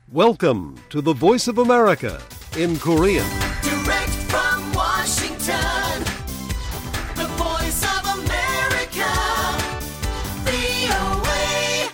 Welcome to the Voice of America in Korean. Direct from Washington, the Voice of America, VOA.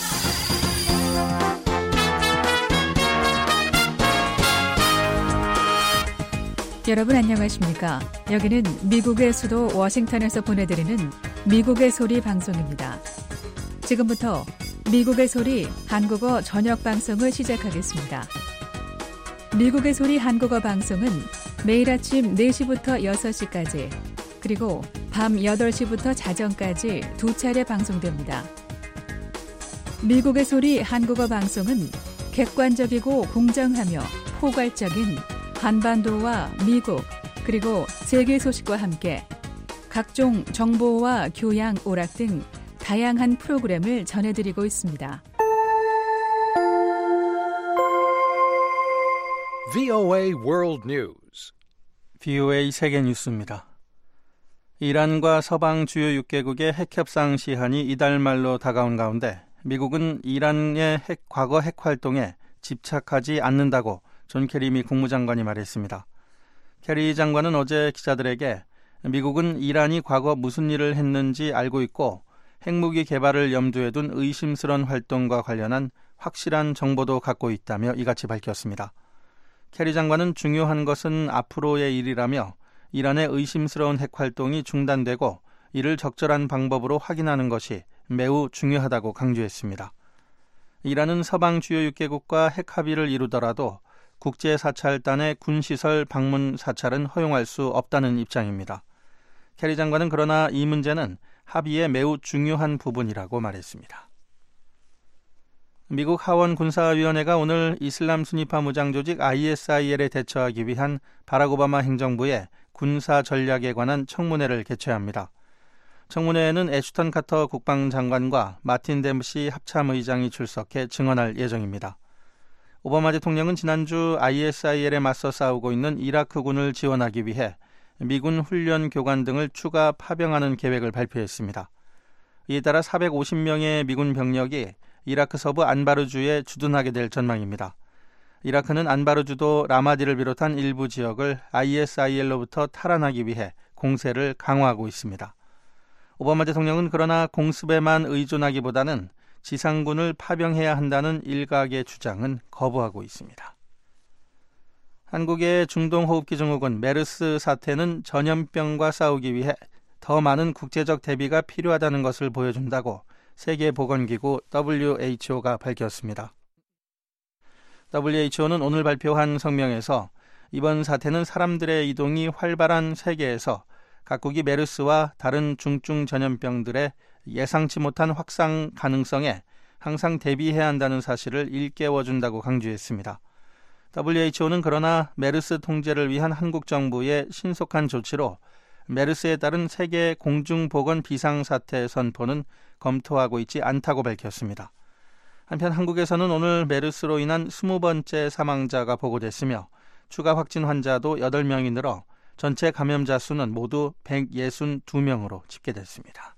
여러분 안녕하십니까? 여기는 미국의 수도 워싱턴에서 보내드리는 미국의 소리 방송입니다. 지금부터 미국의 소리 한국어 저녁 방송을 시작하겠습니다. 미국의 소리 한국어 방송은 매일 아침 4시부터 6시까지 그리고 밤 8시부터 자정까지 두 차례 방송됩니다. 미국의 소리 한국어 방송은 객관적이고 공정하며 포괄적인 한반도와 미국 그리고 세계 소식과 함께 각종 정보와 교양, 오락 등 다양한 프로그램을 전해드리고 있습니다. VOA World News. VOA 세계 뉴스입니다. 이란과 서방 주요 6개국의 핵협상 시한이 이달 말로 다가온 가운데 미국은 이란의 과거 핵 활동에 집착하지 않는다고 존 케리 미 국무장관이 말했습니다. 케리 장관은 어제 기자들에게 미국은 이란이 과거 무슨 일을 했는지 알고 있고 핵무기 개발을 염두에 둔 의심스러운 활동과 관련한 확실한 정보도 갖고 있다며 이같이 밝혔습니다. 케리 장관은 중요한 것은 앞으로의 일이라며 이란의 의심스러운 핵 활동이 중단되고 이를 적절한 방법으로 확인하는 것이 매우 중요하다고 강조했습니다. 이란은 서방 주요 6개국과 핵 합의를 이루더라도 국제사찰단의 군시설 방문 사찰은 허용할 수 없다는 입장입니다. 케리 장관은 그러나 이 문제는 합의의 매우 중요한 부분이라고 말했습니다. 미국 하원 군사위원회가 오늘 이슬람 순위파 무장 조직 ISIL에 대처하기 위한 바락 오바마 행정부의 군사 전략에 관한 청문회를 개최합니다. 청문회에는 애슈턴 카터 국방장관과 마틴 댐시 합참의장이 출석해 증언할 예정입니다. 오바마 대통령은 지난주 ISIL에 맞서 싸우고 있는 이라크군을 지원하기 위해 미군 훈련 교관 등을 추가 파병하는 계획을 발표했습니다. 이에 따라 450명의 미군 병력이 이라크 서부 안바르주에 주둔하게 될 전망입니다. 이라크는 안바르주도 라마디를 비롯한 일부 지역을 ISIL로부터 탈환하기 위해 공세를 강화하고 있습니다. 오바마 대통령은 그러나 공습에만 의존하기보다는 지상군을 파병해야 한다는 일각의 주장은 거부하고 있습니다. 한국의 중동호흡기증후군 메르스 사태는 전염병과 싸우기 위해 더 많은 국제적 대비가 필요하다는 것을 보여준다고 세계보건기구 WHO가 밝혔습니다. WHO는 오늘 발표한 성명에서 이번 사태는 사람들의 이동이 활발한 세계에서 각국이 메르스와 다른 중증 전염병들의 예상치 못한 확산 가능성에 항상 대비해야 한다는 사실을 일깨워준다고 강조했습니다. WHO는 그러나 메르스 통제를 위한 한국 정부의 신속한 조치로 메르스에 따른 세계 공중보건 비상사태 선포는 검토하고 있지 않다고 밝혔습니다. 한편 한국에서는 오늘 메르스로 인한 20번째 사망자가 보고됐으며 추가 확진 환자도 8명이 늘어 전체 감염자 수는 모두 162명으로 집계됐습니다.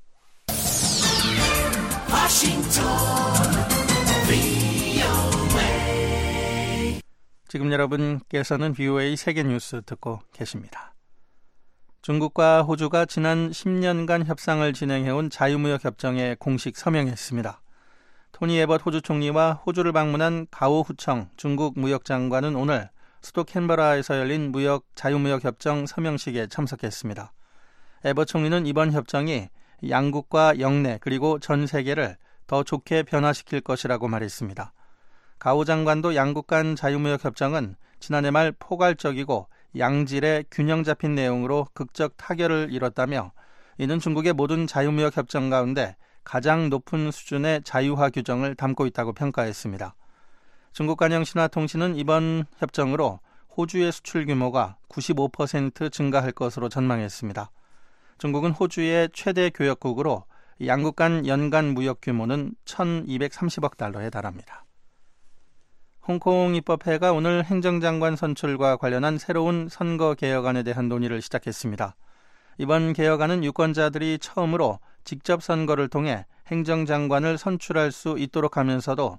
지금 여러분께서는 VOA 세계뉴스 듣고 계십니다. 중국과 호주가 지난 10년간 협상을 진행해온 자유무역협정에 공식 서명했습니다. 토니 에벗 호주 총리와 호주를 방문한 가오 후청 중국 무역장관은 오늘 수도 캔버라에서 열린 자유무역협정 서명식에 참석했습니다. 에벗 총리는 이번 협정이 양국과 영내 그리고 전 세계를 더 좋게 변화시킬 것이라고 말했습니다. 가오 장관도 양국 간 자유무역협정은 지난해 말 포괄적이고 양질의 균형 잡힌 내용으로 극적 타결을 이뤘다며 이는 중국의 모든 자유무역협정 가운데 가장 높은 수준의 자유화 규정을 담고 있다고 평가했습니다. 중국 간영신화통신은 이번 협정으로 호주의 수출 규모가 95% 증가할 것으로 전망했습니다. 중국은 호주의 최대 교역국으로 양국 간 연간 무역 규모는 1,230억 달러에 달합니다. 홍콩 입법회가 오늘 행정장관 선출과 관련한 새로운 선거 개혁안에 대한 논의를 시작했습니다. 이번 개혁안은 유권자들이 처음으로 직접 선거를 통해 행정장관을 선출할 수 있도록 하면서도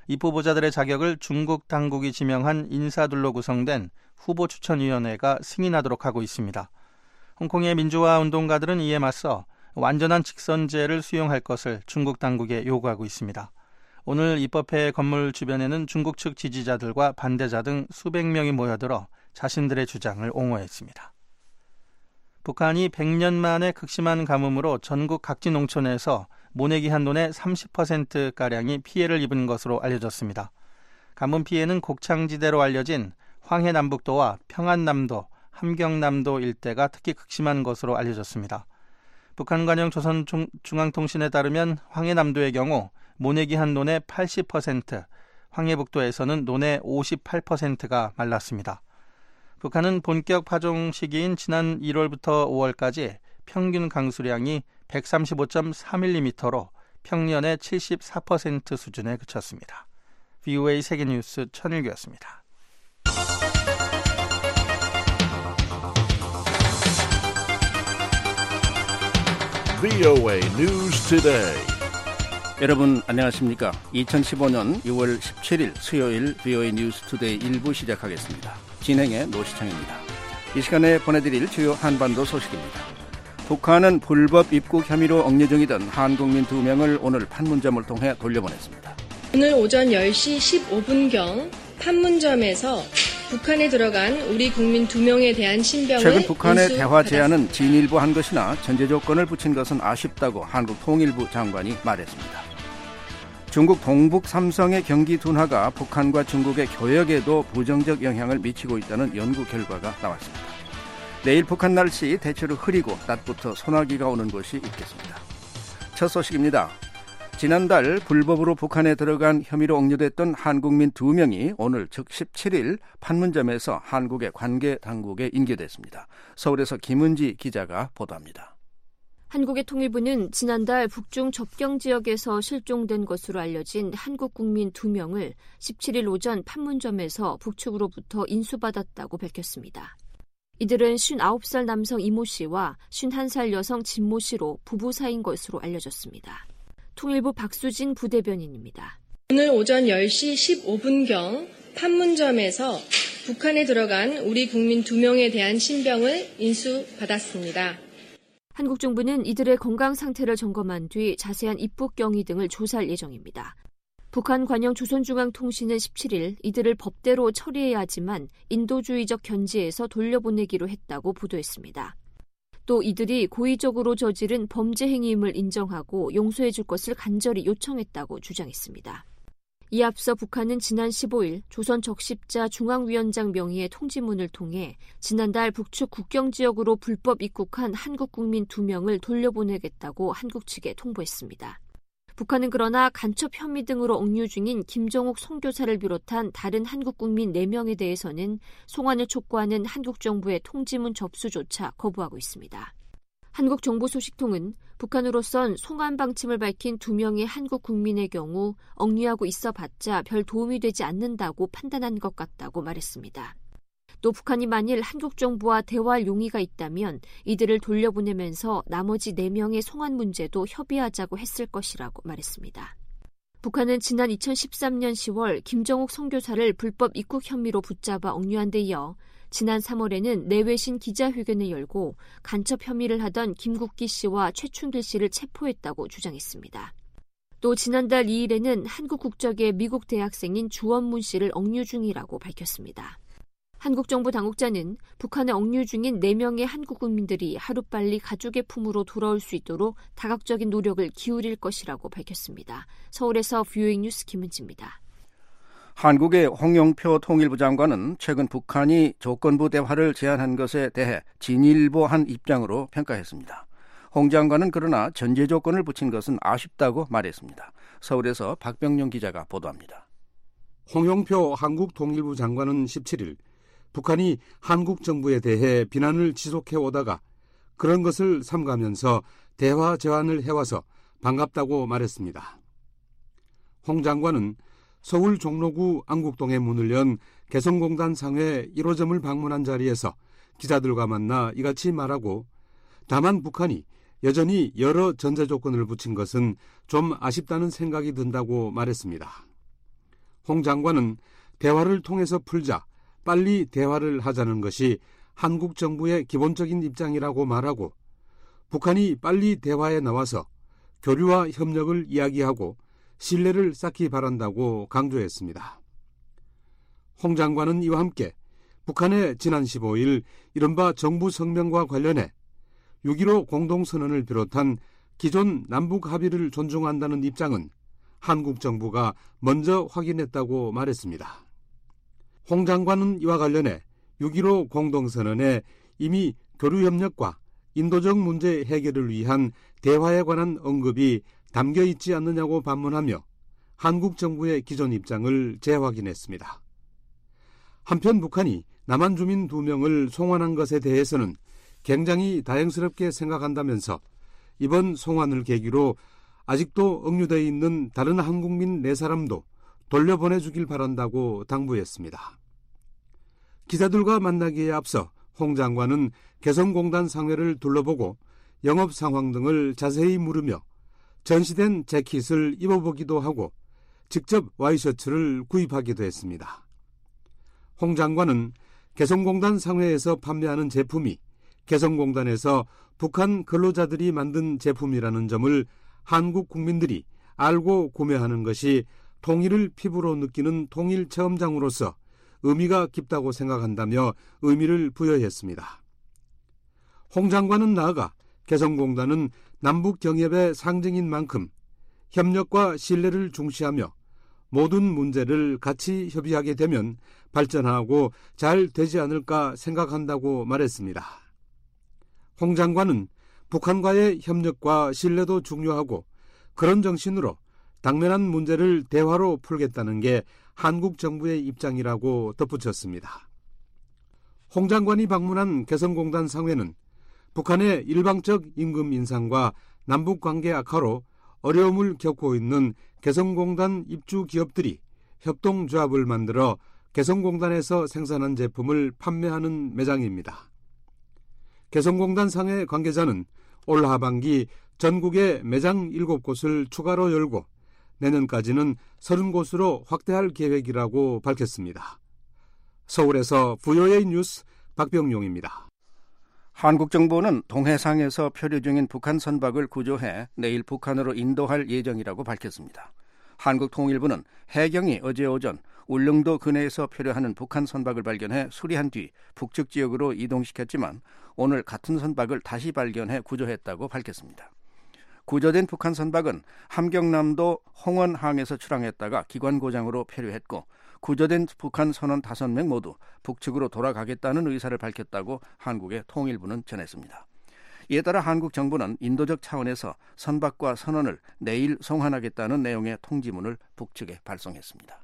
입후보자들의 자격을 중국 당국이 지명한 인사들로 구성된 후보추천위원회가 승인하도록 하고 있습니다. 홍콩의 민주화 운동가들은 이에 맞서 완전한 직선제를 수용할 것을 중국 당국에 요구하고 있습니다. 오늘 입법회 건물 주변에는 중국 측 지지자들과 반대자 등 수백 명이 모여들어 자신들의 주장을 옹호했습니다. 북한이 100년 만에 극심한 가뭄으로 전국 각지 농촌에서 모내기 한돈의 30%가량이 피해를 입은 것으로 알려졌습니다. 가뭄 피해는 곡창지대로 알려진 황해남북도와 평안남도, 함경남도 일대가 특히 극심한 것으로 알려졌습니다. 북한 관영 조선중앙통신에 따르면 황해남도의 경우 모내기 한돈의 80%, 황해북도에서는 논의 58%가 말랐습니다. 북한은 본격 파종 시기인 지난 1월부터 5월까지 평균 강수량이 135.4mm로 평년의 74% 수준에 그쳤습니다. VOA 세계뉴스 천일규였습니다. VOA News Today. 여러분 안녕하십니까? 2015년 6월 17일 수요일 VOA 뉴스 투데이 1부 시작하겠습니다. 진행의 노시창입니다. 이 시간에 보내드릴 주요 한반도 소식입니다. 북한은 불법 입국 혐의로 억류 중이던 한국민 2명을 오늘 판문점을 통해 돌려보냈습니다. 오늘 오전 10시 15분경 판문점에서 북한에 들어간 우리 국민 2명에 대한 신병을 최근 북한의 대화 제안은 인수받았습니다. 진일보한 것이나 전제 조건을 붙인 것은 아쉽다고 한국 통일부 장관이 말했습니다. 중국 동북 삼성의 경기 둔화가 북한과 중국의 교역에도 부정적 영향을 미치고 있다는 연구 결과가 나왔습니다. 내일 북한 날씨 대체로 흐리고 낮부터 소나기가 오는 곳이 있겠습니다. 첫 소식입니다. 지난달 불법으로 북한에 들어간 혐의로 억류됐던 한국민 2명이 오늘 즉 17일 판문점에서 한국의 관계 당국에 인계됐습니다. 서울에서 김은지 기자가 보도합니다. 한국의 통일부는 지난달 북중 접경 지역에서 실종된 것으로 알려진 한국 국민 2명을 17일 오전 판문점에서 북측으로부터 인수받았다고 밝혔습니다. 이들은 59살 남성 이모 씨와 51살 여성 진모 씨로 부부 사이인 것으로 알려졌습니다. 통일부 박수진 부대변인입니다. 오늘 오전 10시 15분경 판문점에서 북한에 들어간 우리 국민 2명에 대한 신병을 인수받았습니다. 한국 정부는 이들의 건강 상태를 점검한 뒤 자세한 입국 경위 등을 조사할 예정입니다. 북한 관영 조선중앙통신은 17일 이들을 법대로 처리해야 하지만 인도주의적 견지에서 돌려보내기로 했다고 보도했습니다. 또 이들이 고의적으로 저지른 범죄 행위임을 인정하고 용서해 줄 것을 간절히 요청했다고 주장했습니다. 이에 앞서 북한은 지난 15일 조선 적십자 중앙위원장 명의의 통지문을 통해 지난달 북측 국경지역으로 불법 입국한 한국 국민 2명을 돌려보내겠다고 한국 측에 통보했습니다. 북한은 그러나 간첩 혐의 등으로 억류 중인 김정욱 선교사를 비롯한 다른 한국 국민 4명에 대해서는 송환을 촉구하는 한국 정부의 통지문 접수조차 거부하고 있습니다. 한국 정부 소식통은 북한으로선 송환 방침을 밝힌 2명의 한국 국민의 경우 억류하고 있어봤자 별 도움이 되지 않는다고 판단한 것 같다고 말했습니다. 또 북한이 만일 한국 정부와 대화할 용의가 있다면 이들을 돌려보내면서 나머지 4명의 송환 문제도 협의하자고 했을 것이라고 말했습니다. 북한은 지난 2013년 10월 김정욱 선교사를 불법 입국 혐의로 붙잡아 억류한 데 이어 지난 3월에는 내외신 기자회견을 열고 간첩 혐의를 하던 김국기 씨와 최춘길 씨를 체포했다고 주장했습니다. 또 지난달 2일에는 한국 국적의 미국 대학생인 주원문 씨를 억류 중이라고 밝혔습니다. 한국 정부 당국자는 북한에 억류 중인 4명의 한국 국민들이 하루빨리 가족의 품으로 돌아올 수 있도록 다각적인 노력을 기울일 것이라고 밝혔습니다. 서울에서 VOA 뉴스 김은지입니다. 한국의 홍영표 통일부 장관은 최근 북한이 조건부 대화를 제안한 것에 대해 진일보한 입장으로 평가했습니다. 홍 장관은 그러나 전제 조건을 붙인 것은 아쉽다고 말했습니다. 서울에서 박병용 기자가 보도합니다. 홍영표 한국 통일부 장관은 17일 북한이 한국 정부에 대해 비난을 지속해오다가 그런 것을 삼가면서 대화 제안을 해와서 반갑다고 말했습니다. 홍 장관은 서울 종로구 안국동에 문을 연 개성공단 상회 1호점을 방문한 자리에서 기자들과 만나 이같이 말하고 다만 북한이 여전히 여러 전제 조건을 붙인 것은 좀 아쉽다는 생각이 든다고 말했습니다. 홍 장관은 대화를 통해서 풀자, 빨리 대화를 하자는 것이 한국 정부의 기본적인 입장이라고 말하고 북한이 빨리 대화에 나와서 교류와 협력을 이야기하고 신뢰를 쌓기 바란다고 강조했습니다. 홍 장관은 이와 함께 북한의 지난 15일 이른바 정부 성명과 관련해 6.15 공동선언을 비롯한 기존 남북 합의를 존중한다는 입장은 한국 정부가 먼저 확인했다고 말했습니다. 홍 장관은 이와 관련해 6.15 공동선언에 이미 교류협력과 인도적 문제 해결을 위한 대화에 관한 언급이 담겨 있지 않느냐고 반문하며 한국 정부의 기존 입장을 재확인했습니다. 한편 북한이 남한 주민 2명을 송환한 것에 대해서는 굉장히 다행스럽게 생각한다면서 이번 송환을 계기로 아직도 억류되어 있는 다른 한국민 4사람도 돌려보내주길 바란다고 당부했습니다. 기자들과 만나기에 앞서 홍 장관은 개성공단 상회를 둘러보고 영업 상황 등을 자세히 물으며 전시된 재킷을 입어보기도 하고 직접 와이셔츠를 구입하기도 했습니다. 홍 장관은 개성공단 상회에서 판매하는 제품이 개성공단에서 북한 근로자들이 만든 제품이라는 점을 한국 국민들이 알고 구매하는 것이 통일을 피부로 느끼는 통일체험장으로서 의미가 깊다고 생각한다며 의미를 부여했습니다. 홍 장관은 나아가 개성공단은 남북 경협의 상징인 만큼 협력과 신뢰를 중시하며 모든 문제를 같이 협의하게 되면 발전하고 잘 되지 않을까 생각한다고 말했습니다. 홍 장관은 북한과의 협력과 신뢰도 중요하고 그런 정신으로 당면한 문제를 대화로 풀겠다는 게 한국 정부의 입장이라고 덧붙였습니다. 홍 장관이 방문한 개성공단 상회는 북한의 일방적 임금 인상과 남북관계 악화로 어려움을 겪고 있는 개성공단 입주 기업들이 협동조합을 만들어 개성공단에서 생산한 제품을 판매하는 매장입니다. 개성공단 상회 관계자는 올 하반기 전국에 매장 7곳을 추가로 열고 내년까지는 30곳으로 확대할 계획이라고 밝혔습니다. 서울에서 VOA 뉴스 박병용입니다. 한국 정부는 동해상에서 표류 중인 북한 선박을 구조해 내일 북한으로 인도할 예정이라고 밝혔습니다. 한국통일부는 해경이 어제 오전 울릉도 근해에서 표류하는 북한 선박을 발견해 수리한 뒤 북측 지역으로 이동시켰지만 오늘 같은 선박을 다시 발견해 구조했다고 밝혔습니다. 구조된 북한 선박은 함경남도 홍원항에서 출항했다가 기관 고장으로 표류했고 구조된 북한 선원 5명 모두 북측으로 돌아가겠다는 의사를 밝혔다고 한국의 통일부는 전했습니다. 이에 따라 한국 정부는 인도적 차원에서 선박과 선원을 내일 송환하겠다는 내용의 통지문을 북측에 발송했습니다.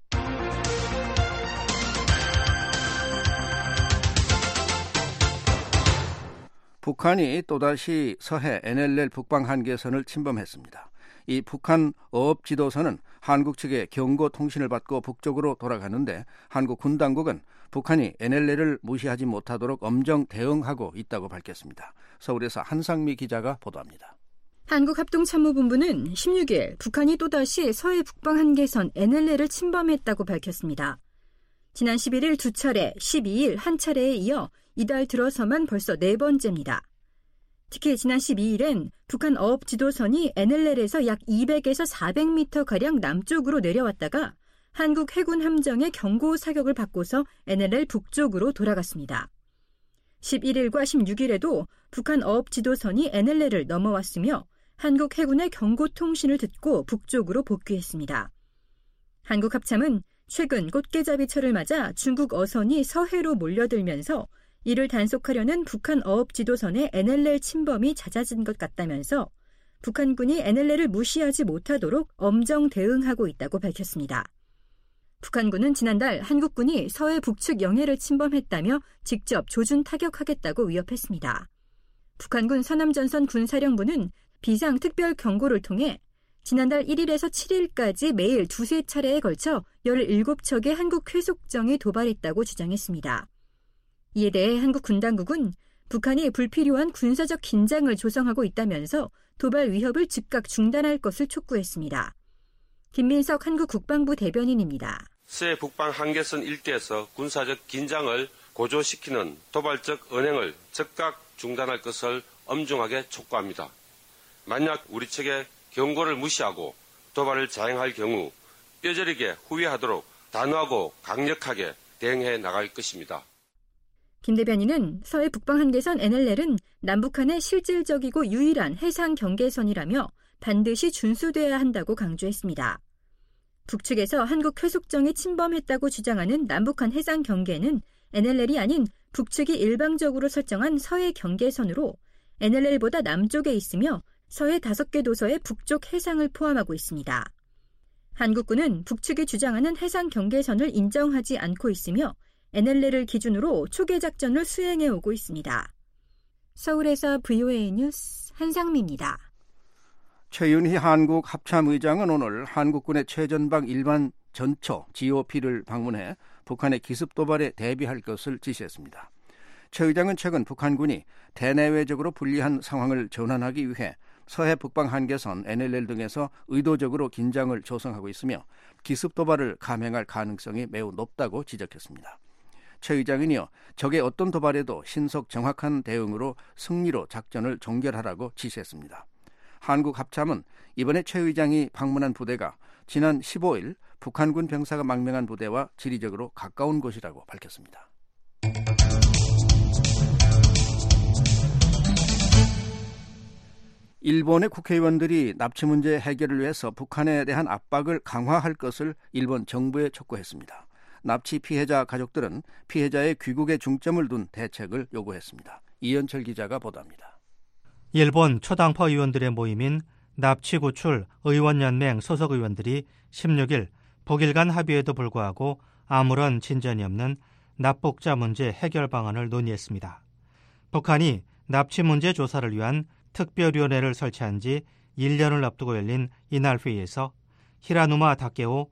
북한이 또다시 서해 NLL 북방 한계선을 침범했습니다. 이 북한 어업 지도선은 한국 측의 경고 통신을 받고 북쪽으로 돌아가는데 한국 군 당국은 북한이 NLL을 무시하지 못하도록 엄정 대응하고 있다고 밝혔습니다. 서울에서 한상미 기자가 보도합니다. 한국합동참모본부는 16일 북한이 또다시 서해 북방 한계선 NLL을 침범했다고 밝혔습니다. 지난 11일 2차례, 12일 1차례에 이어 이달 들어서만 벌써 4번째입니다. 특히 지난 12일엔 북한 어업 지도선이 NLL에서 약 200에서 400m가량 남쪽으로 내려왔다가 한국 해군 함정의 경고 사격을 받고서 NLL 북쪽으로 돌아갔습니다. 11일과 16일에도 북한 어업 지도선이 NLL을 넘어왔으며 한국 해군의 경고 통신을 듣고 북쪽으로 복귀했습니다. 한국 합참은 최근 꽃게잡이철을 맞아 중국 어선이 서해로 몰려들면서 이를 단속하려는 북한 어업 지도선의 NLL 침범이 잦아진 것 같다면서 북한군이 NLL을 무시하지 못하도록 엄정 대응하고 있다고 밝혔습니다. 북한군은 지난달 한국군이 서해 북측 영해를 침범했다며 직접 조준 타격하겠다고 위협했습니다. 북한군 서남전선 군사령부는 비상특별 경고를 통해 지난달 1일에서 7일까지 매일 2-3차례에 걸쳐 17척의 한국 회속정이 도발했다고 주장했습니다. 이에 대해 한국 군 당국은 북한이 불필요한 군사적 긴장을 조성하고 있다면서 도발 위협을 즉각 중단할 것을 촉구했습니다. 김민석 한국 국방부 대변인입니다. 서해 북방 한계선 일대에서 군사적 긴장을 고조시키는 도발적 언행을 즉각 중단할 것을 엄중하게 촉구합니다. 만약 우리 측의 경고를 무시하고 도발을 자행할 경우 뼈저리게 후회하도록 단호하고 강력하게 대응해 나갈 것입니다. 김 대변인은 서해 북방 한계선 NLL은 남북한의 실질적이고 유일한 해상 경계선이라며 반드시 준수돼야 한다고 강조했습니다. 북측에서 한국 회속정에 침범했다고 주장하는 남북한 해상 경계는 NLL이 아닌 북측이 일방적으로 설정한 서해 경계선으로 NLL보다 남쪽에 있으며 서해 5개 도서의 북쪽 해상을 포함하고 있습니다. 한국군은 북측이 주장하는 해상 경계선을 인정하지 않고 있으며 NLL을 기준으로 초계 작전을 수행해 오고 있습니다. 서울에서 VOA 뉴스 한상미입니다. 최윤희 한국 합참의장은 오늘 한국군의 최전방 일반 전초 GOP를 방문해 북한의 기습 도발에 대비할 것을 지시했습니다. 최 의장은 최근 북한군이 대내외적으로 불리한 상황을 전환하기 위해 서해 북방 한계선 NLL 등에서 의도적으로 긴장을 조성하고 있으며 기습 도발을 감행할 가능성이 매우 높다고 지적했습니다. 최 의장은 이어 적의 어떤 도발에도 신속 정확한 대응으로 승리로 작전을 종결하라고 지시했습니다. 한국 합참은 이번에 최 의장이 방문한 부대가 지난 15일 북한군 병사가 망명한 부대와 지리적으로 가까운 곳이라고 밝혔습니다. 일본의 국회의원들이 납치 문제 해결을 위해서 북한에 대한 압박을 강화할 것을 일본 정부에 촉구했습니다. 납치 피해자 가족들은 피해자의 귀국에 중점을 둔 대책을 요구했습니다. 이현철 기자가 보도합니다. 일본 초당파 의원들의 모임인 납치구출 의원연맹 소속 의원들이 16일 북일 간 합의에도 불구하고 아무런 진전이 없는 납북자 문제 해결 방안을 논의했습니다. 북한이 납치 문제 조사를 위한 특별위원회를 설치한 지 1년을 앞두고 열린 이날 회의에서 히라누마 다케오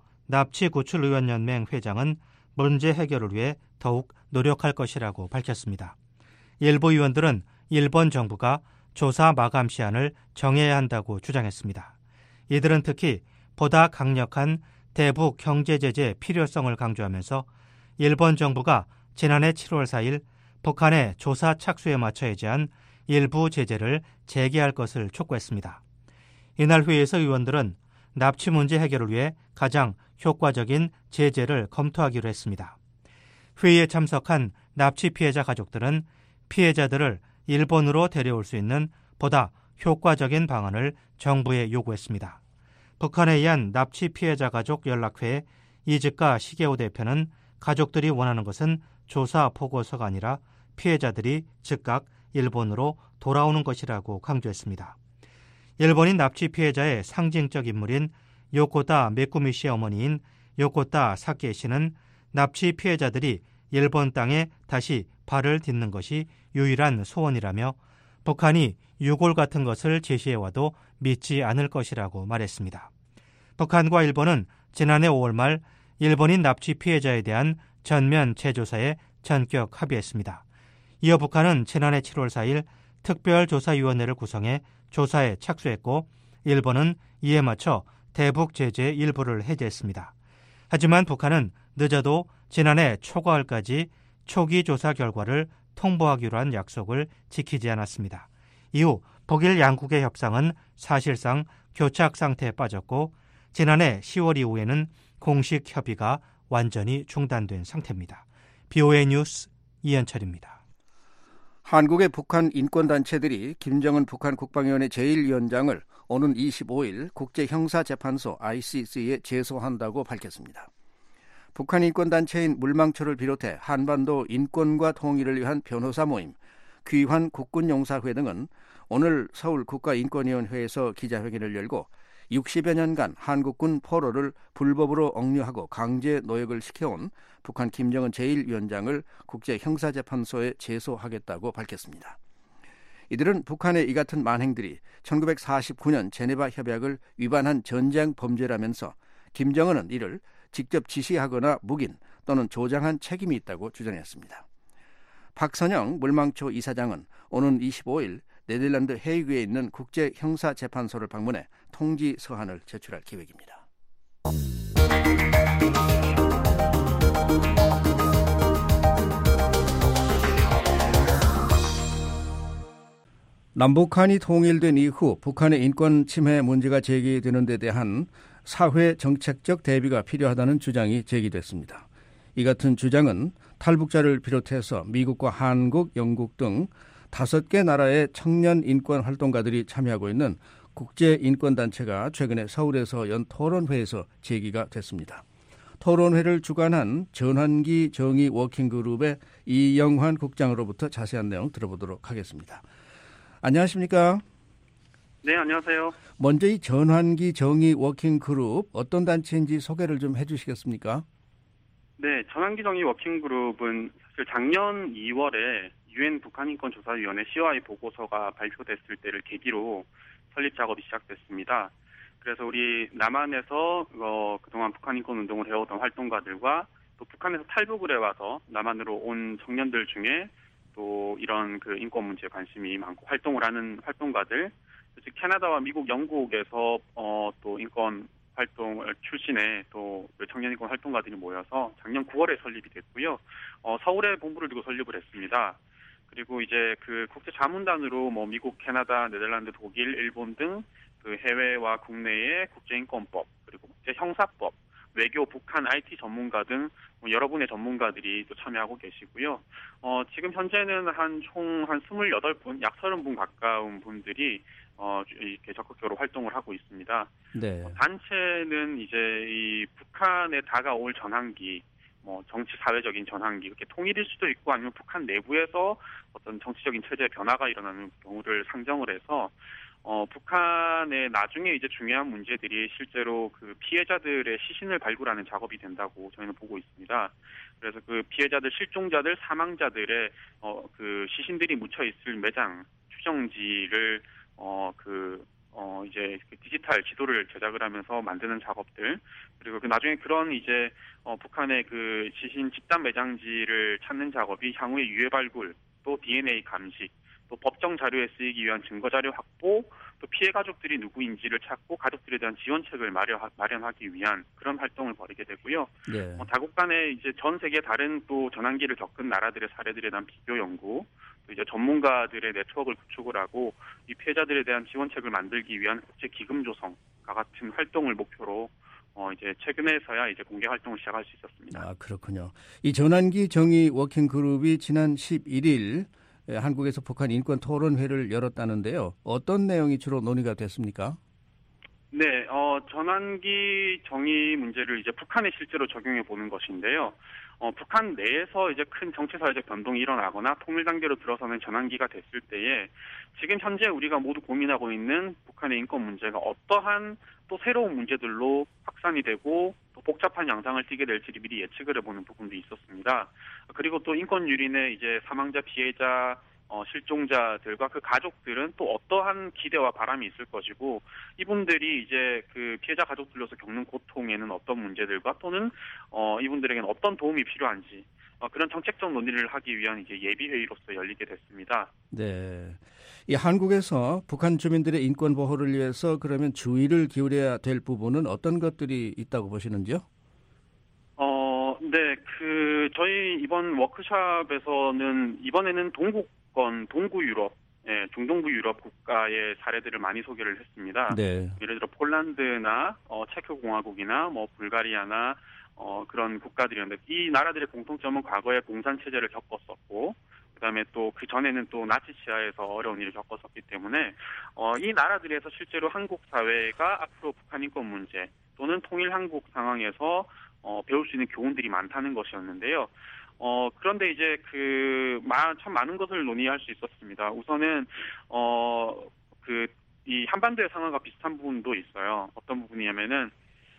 납치구출의원연맹 회장은 문제 해결을 위해 더욱 노력할 것이라고 밝혔습니다. 일부 의원들은 일본 정부가 조사 마감 시한을 정해야 한다고 주장했습니다. 이들은 특히 보다 강력한 대북 경제 제재 필요성을 강조하면서 일본 정부가 지난해 7월 4일 북한의 조사 착수에 맞춰 해제한 일부 제재를 재개할 것을 촉구했습니다. 이날 회의에서 의원들은 납치 문제 해결을 위해 가장 효과적인 제재를 검토하기로 했습니다. 회의에 참석한 납치 피해자 가족들은 피해자들을 일본으로 데려올 수 있는 보다 효과적인 방안을 정부에 요구했습니다. 북한에 의한 납치 피해자 가족 연락회 이즈카 시게오 대표는 가족들이 원하는 것은 조사 보고서가 아니라 피해자들이 즉각 일본으로 돌아오는 것이라고 강조했습니다. 일본인 납치 피해자의 상징적 인물인 요코타 메쿠미 씨의 어머니인 요코타 사케 씨는 납치 피해자들이 일본 땅에 다시 발을 딛는 것이 유일한 소원이라며 북한이 유골 같은 것을 제시해와도 믿지 않을 것이라고 말했습니다. 북한과 일본은 지난해 5월 말 일본인 납치 피해자에 대한 전면 재조사에 전격 합의했습니다. 이어 북한은 지난해 7월 4일 특별조사위원회를 구성해 조사에 착수했고 일본은 이에 맞춰 대북 제재 일부를 해제했습니다. 하지만 북한은 늦어도 지난해 초가을까지 초기 조사 결과를 통보하기로 한 약속을 지키지 않았습니다. 이후 북일 양국의 협상은 사실상 교착 상태에 빠졌고 지난해 10월 이후에는 공식 협의가 완전히 중단된 상태입니다. BOA 뉴스 이현철입니다. 한국의 북한 인권단체들이 김정은 북한 국방위원회 제1위원장을 오는 25일 국제형사재판소 ICC에 제소한다고 밝혔습니다. 북한 인권단체인 물망초를 비롯해 한반도 인권과 통일을 위한 변호사 모임, 귀환 국군용사회 등은 오늘 서울 국가인권위원회에서 기자회견을 열고 60여 년간 한국군 포로를 불법으로 억류하고 강제 노역을 시켜온 북한 김정은 제1위원장을 국제형사재판소에 제소하겠다고 밝혔습니다. 이들은 북한의 이 같은 만행들이 1949년 제네바 협약을 위반한 전쟁 범죄라면서 김정은은 이를 직접 지시하거나 묵인 또는 조장한 책임이 있다고 주장했습니다. 박선영 물망초 이사장은 오는 25일 네덜란드 헤이그에 있는 국제형사재판소를 방문해 통지 서한을 제출할 계획입니다. 남북한이 통일된 이후 북한의 인권 침해 문제가 제기되는 데 대한 사회 정책적 대비가 필요하다는 주장이 제기됐습니다. 이 같은 주장은 탈북자를 비롯해서 미국과 한국, 영국 등 5개 나라의 청년 인권 활동가들이 참여하고 있는 국제인권단체가 최근에 서울에서 연 토론회에서 제기가 됐습니다. 토론회를 주관한 전환기 정의 워킹그룹의 이영환 국장으로부터 자세한 내용 들어보도록 하겠습니다. 안녕하십니까? 네, 안녕하세요. 먼저 이 전환기 정의 워킹그룹 어떤 단체인지 소개를 좀 해주시겠습니까? 네, 전환기 정의 워킹그룹은 사실 작년 2월에 UN 북한인권조사위원회 COI 보고서가 발표됐을 때를 계기로 설립 작업이 시작됐습니다. 그래서 우리 남한에서 그동안 북한인권 운동을 해오던 활동가들과 또 북한에서 탈북을 해와서 남한으로 온 청년들 중에 또 이런 그 인권 문제에 관심이 많고 활동을 하는 활동가들, 즉 캐나다와 미국, 영국에서 또 인권 활동을 출신의 또 청년 인권 활동가들이 모여서 작년 9월에 설립이 됐고요. 서울에 본부를 두고 설립을 했습니다. 그리고 이제 그 국제 자문단으로 뭐 미국, 캐나다, 네덜란드, 독일, 일본 등 그 해외와 국내의 국제인권법, 그리고 국제 형사법, 외교, 북한, IT 전문가 등 여러 분의 전문가들이 또 참여하고 계시고요. 지금 현재는 총 28분, 약 30분 가까운 분들이 이렇게 적극적으로 활동을 하고 있습니다. 네. 단체는 이제 이 북한에 다가올 전환기, 뭐 정치 사회적인 전환기, 이렇게 통일일 수도 있고 아니면 북한 내부에서 어떤 정치적인 체제 변화가 일어나는 경우를 상정을 해서 북한의 나중에 이제 중요한 문제들이 실제로 그 피해자들의 시신을 발굴하는 작업이 된다고 저희는 보고 있습니다. 그래서 그 피해자들, 실종자들, 사망자들의 그 시신들이 묻혀 있을 매장, 추정지를 이제 디지털 지도를 제작을 하면서 만드는 작업들, 그리고 그 나중에 그런 이제 북한의 그 시신 집단 매장지를 찾는 작업이 향후에 유해 발굴, 또 DNA 감식, 또 법정 자료에 쓰이기 위한 증거 자료 확보, 또 피해 가족들이 누구인지를 찾고 가족들에 대한 지원책을 마련하기 위한 그런 활동을 벌이게 되고요. 네. 다국 간에 이제 전 세계 다른 또 전환기를 겪은 나라들의 사례들에 대한 비교 연구, 또 이제 전문가들의 네트워크를 구축을 하고 이 피해자들에 대한 지원책을 만들기 위한 국제 기금 조성과 같은 활동을 목표로 이제 최근에서야 이제 공개 활동을 시작할 수 있었습니다. 아, 그렇군요. 이 전환기 정의 워킹그룹이 지난 11일 한국에서 북한 인권 토론회를 열었다는데요. 어떤 내용이 주로 논의가 됐습니까? 네, 전환기 정의 문제를 이제 북한에 실제로 적용해 보는 것인데요. 북한 내에서 이제 큰 정치사회적 변동이 일어나거나 통일 단계로 들어서는 전환기가 됐을 때에 지금 현재 우리가 모두 고민하고 있는 북한의 인권 문제가 어떠한 또 새로운 문제들로 확산이 되고 또 복잡한 양상을 띠게 될지를 미리 예측을 해보는 부분도 있었습니다. 그리고 또 인권 유린의 이제 사망자, 피해자, 실종자들과 그 가족들은 또 어떠한 기대와 바람이 있을 것이고 이분들이 이제 그 피해자 가족들로서 겪는 고통에는 어떤 문제들과 또는 이분들에게는 어떤 도움이 필요한지 그런 정책적 논의를 하기 위한 이제 예비회의로서 열리게 됐습니다. 네. 이 한국에서 북한 주민들의 인권 보호를 위해서 그러면 주의를 기울여야 될 부분은 어떤 것들이 있다고 보시는지요? 네, 저희 이번 워크숍에서는 이번에는 동구 유럽, 중동부 유럽 국가의 사례들을 많이 소개를 했습니다. 네. 예를 들어 폴란드나 체코공화국이나 뭐 불가리아나 그런 국가들이었는데 이 나라들의 공통점은 과거에 공산 체제를 겪었었고 그다음에 또 그 전에는 또 나치 시하에서 어려운 일을 겪었었기 때문에 이 나라들에서 실제로 한국 사회가 앞으로 북한 인권 문제 또는 통일 한국 상황에서 배울 수 있는 교훈들이 많다는 것이었는데요. 그런데 이제 참 많은 것을 논의할 수 있었습니다. 우선은 이 한반도의 상황과 비슷한 부분도 있어요. 어떤 부분이냐면은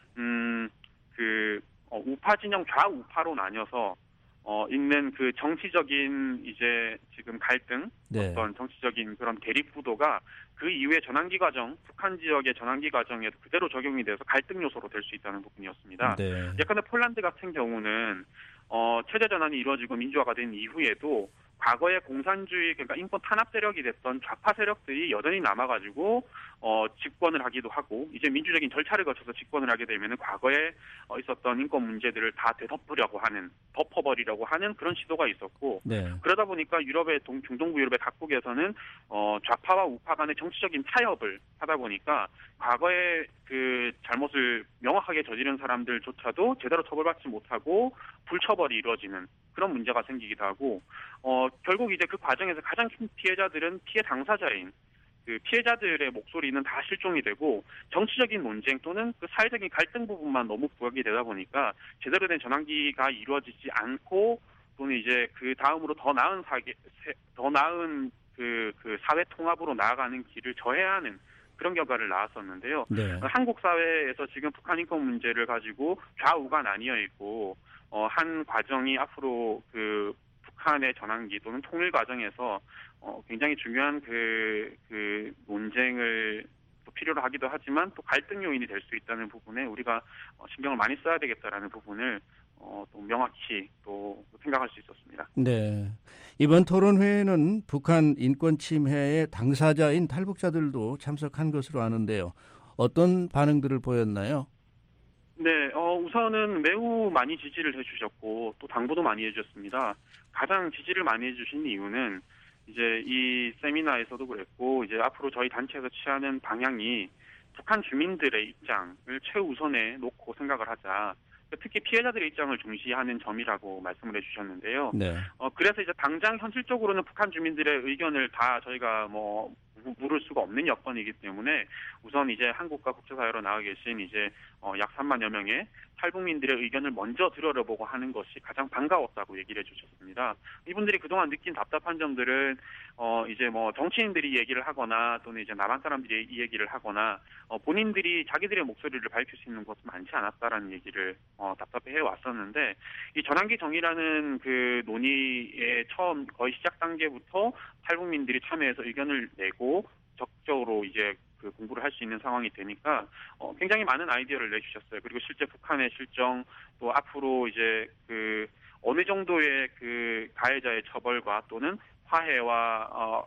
우파 진영 좌우파로 나뉘어서 있는 그 정치적인 이제 지금 갈등, 네. 어떤 정치적인 그런 대립 구도가 그 이후에 전환기 과정, 북한 지역의 전환기 과정에도 그대로 적용이 돼서 갈등 요소로 될 수 있다는 부분이었습니다. 네. 예컨대 폴란드 같은 경우는 체제 전환이 이루어지고 민주화가 된 이후에도 과거의 공산주의, 그러니까 인권 탄압 세력이 됐던 좌파 세력들이 여전히 남아가지고 집권을 하기도 하고, 이제 민주적인 절차를 거쳐서 집권을 하게 되면은 과거에 있었던 인권 문제들을 다 덮어버리려고 하는 그런 시도가 있었고, 네. 그러다 보니까 유럽의 중동부 유럽의 각국에서는 좌파와 우파 간의 정치적인 타협을 하다 보니까 과거에 그 잘못을 명확하게 저지른 사람들조차도 제대로 처벌받지 못하고 불처벌이 이루어지는 그런 문제가 생기기도 하고, 결국 이제 그 과정에서 가장 큰 피해자들은 피해 당사자인 그 피해자들의 목소리는 다 실종이 되고, 정치적인 논쟁 또는 그 사회적인 갈등 부분만 너무 부각이 되다 보니까 제대로 된 전환기가 이루어지지 않고, 또는 이제 그 다음으로 더 나은 그 사회 통합으로 나아가는 길을 저해야 하는 그런 결과를 낳았었는데요. 네. 한국 사회에서 지금 북한 인권 문제를 가지고 좌우가 나뉘어 있고, 한 과정이 앞으로 그 북한의 전환기 또는 통일 과정에서 굉장히 중요한 그 논쟁을 또 필요로 하기도 하지만 또 갈등 요인이 될 수 있다는 부분에 우리가 신경을 많이 써야 되겠다라는 부분을 또 명확히 또 생각할 수 있었습니다. 네. 이번 토론회에는 북한 인권 침해의 당사자인 탈북자들도 참석한 것으로 아는데요. 어떤 반응들을 보였나요? 네, 우선은 매우 많이 지지를 해주셨고 또 당부도 많이 해주셨습니다. 가장 지지를 많이 해주신 이유는 이제 이 세미나에서도 그랬고, 이제 앞으로 저희 단체에서 취하는 방향이 북한 주민들의 입장을 최우선에 놓고 생각을 하자. 특히 피해자들의 입장을 중시하는 점이라고 말씀을 해주셨는데요. 네. 그래서 이제 당장 현실적으로는 북한 주민들의 의견을 다 저희가 물을 수가 없는 여건이기 때문에 우선 이제 한국과 국제사회로 나와 계신 이제 약 3만여 명의 탈북민들의 의견을 먼저 들여다보고 하는 것이 가장 반가웠다고 얘기를 해주셨습니다. 이분들이 그동안 느낀 답답한 점들은 이제 정치인들이 얘기를 하거나 또는 이제 남한 사람들이 이 얘기를 하거나 본인들이 자기들의 목소리를 밝힐 수 있는 것은 많지 않았다라는 얘기를 답답해 왔었는데, 이 전환기 정의라는 그 논의의 처음 거의 시작 단계부터 탈북민들이 참여해서 의견을 내고 적극적으로 이제 그 공부를 할 수 있는 상황이 되니까 굉장히 많은 아이디어를 내주셨어요. 그리고 실제 북한의 실정, 또 앞으로 이제 그 어느 정도의 그 가해자의 처벌과 또는 화해와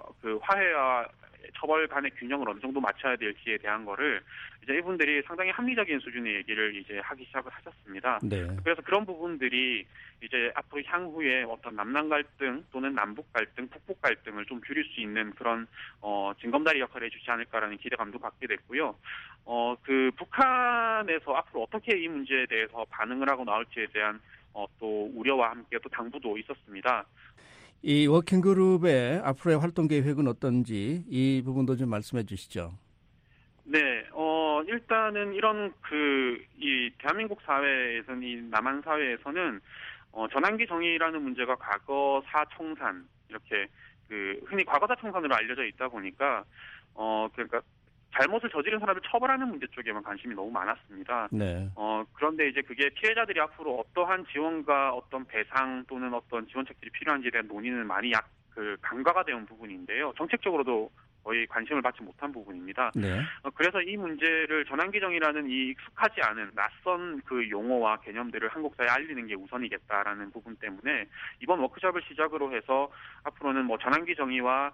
처벌 간의 균형을 어느 정도 맞춰야 될지에 대한 거를 이제 이분들이 상당히 합리적인 수준의 얘기를 이제 하기 시작을 하셨습니다. 네. 그래서 그런 부분들이 이제 앞으로 향후에 어떤 남남 갈등 또는 남북 갈등, 북북 갈등을 좀 줄일 수 있는 그런 징검다리 역할을 해주지 않을까라는 기대감도 갖게 됐고요. 그 북한에서 앞으로 어떻게 이 문제에 대해서 반응을 하고 나올지에 대한 또 우려와 함께 또 당부도 있었습니다. 이 워킹그룹의 앞으로의 활동 계획은 어떤지 이 부분도 좀 말씀해 주시죠. 네, 일단은 이런 이 대한민국 사회에서는, 이 남한 사회에서는 전환기 정의라는 문제가 과거사 청산, 이렇게 흔히 과거사 청산으로 알려져 있다 보니까 그러니까 잘못을 저지른 사람을 처벌하는 문제 쪽에만 관심이 너무 많았습니다. 네. 그런데 이제 그게 피해자들이 앞으로 어떠한 지원과 어떤 배상 또는 어떤 지원책들이 필요한지에 대한 논의는 많이 간과가 되는 부분인데요. 정책적으로도 거의 관심을 받지 못한 부분입니다. 네. 그래서 이 문제를 전환기 정의라는 이 익숙하지 않은 낯선 그 용어와 개념들을 한국 사회에 알리는 게 우선이겠다라는 부분 때문에 이번 워크숍을 시작으로 해서 앞으로는 전환기 정의와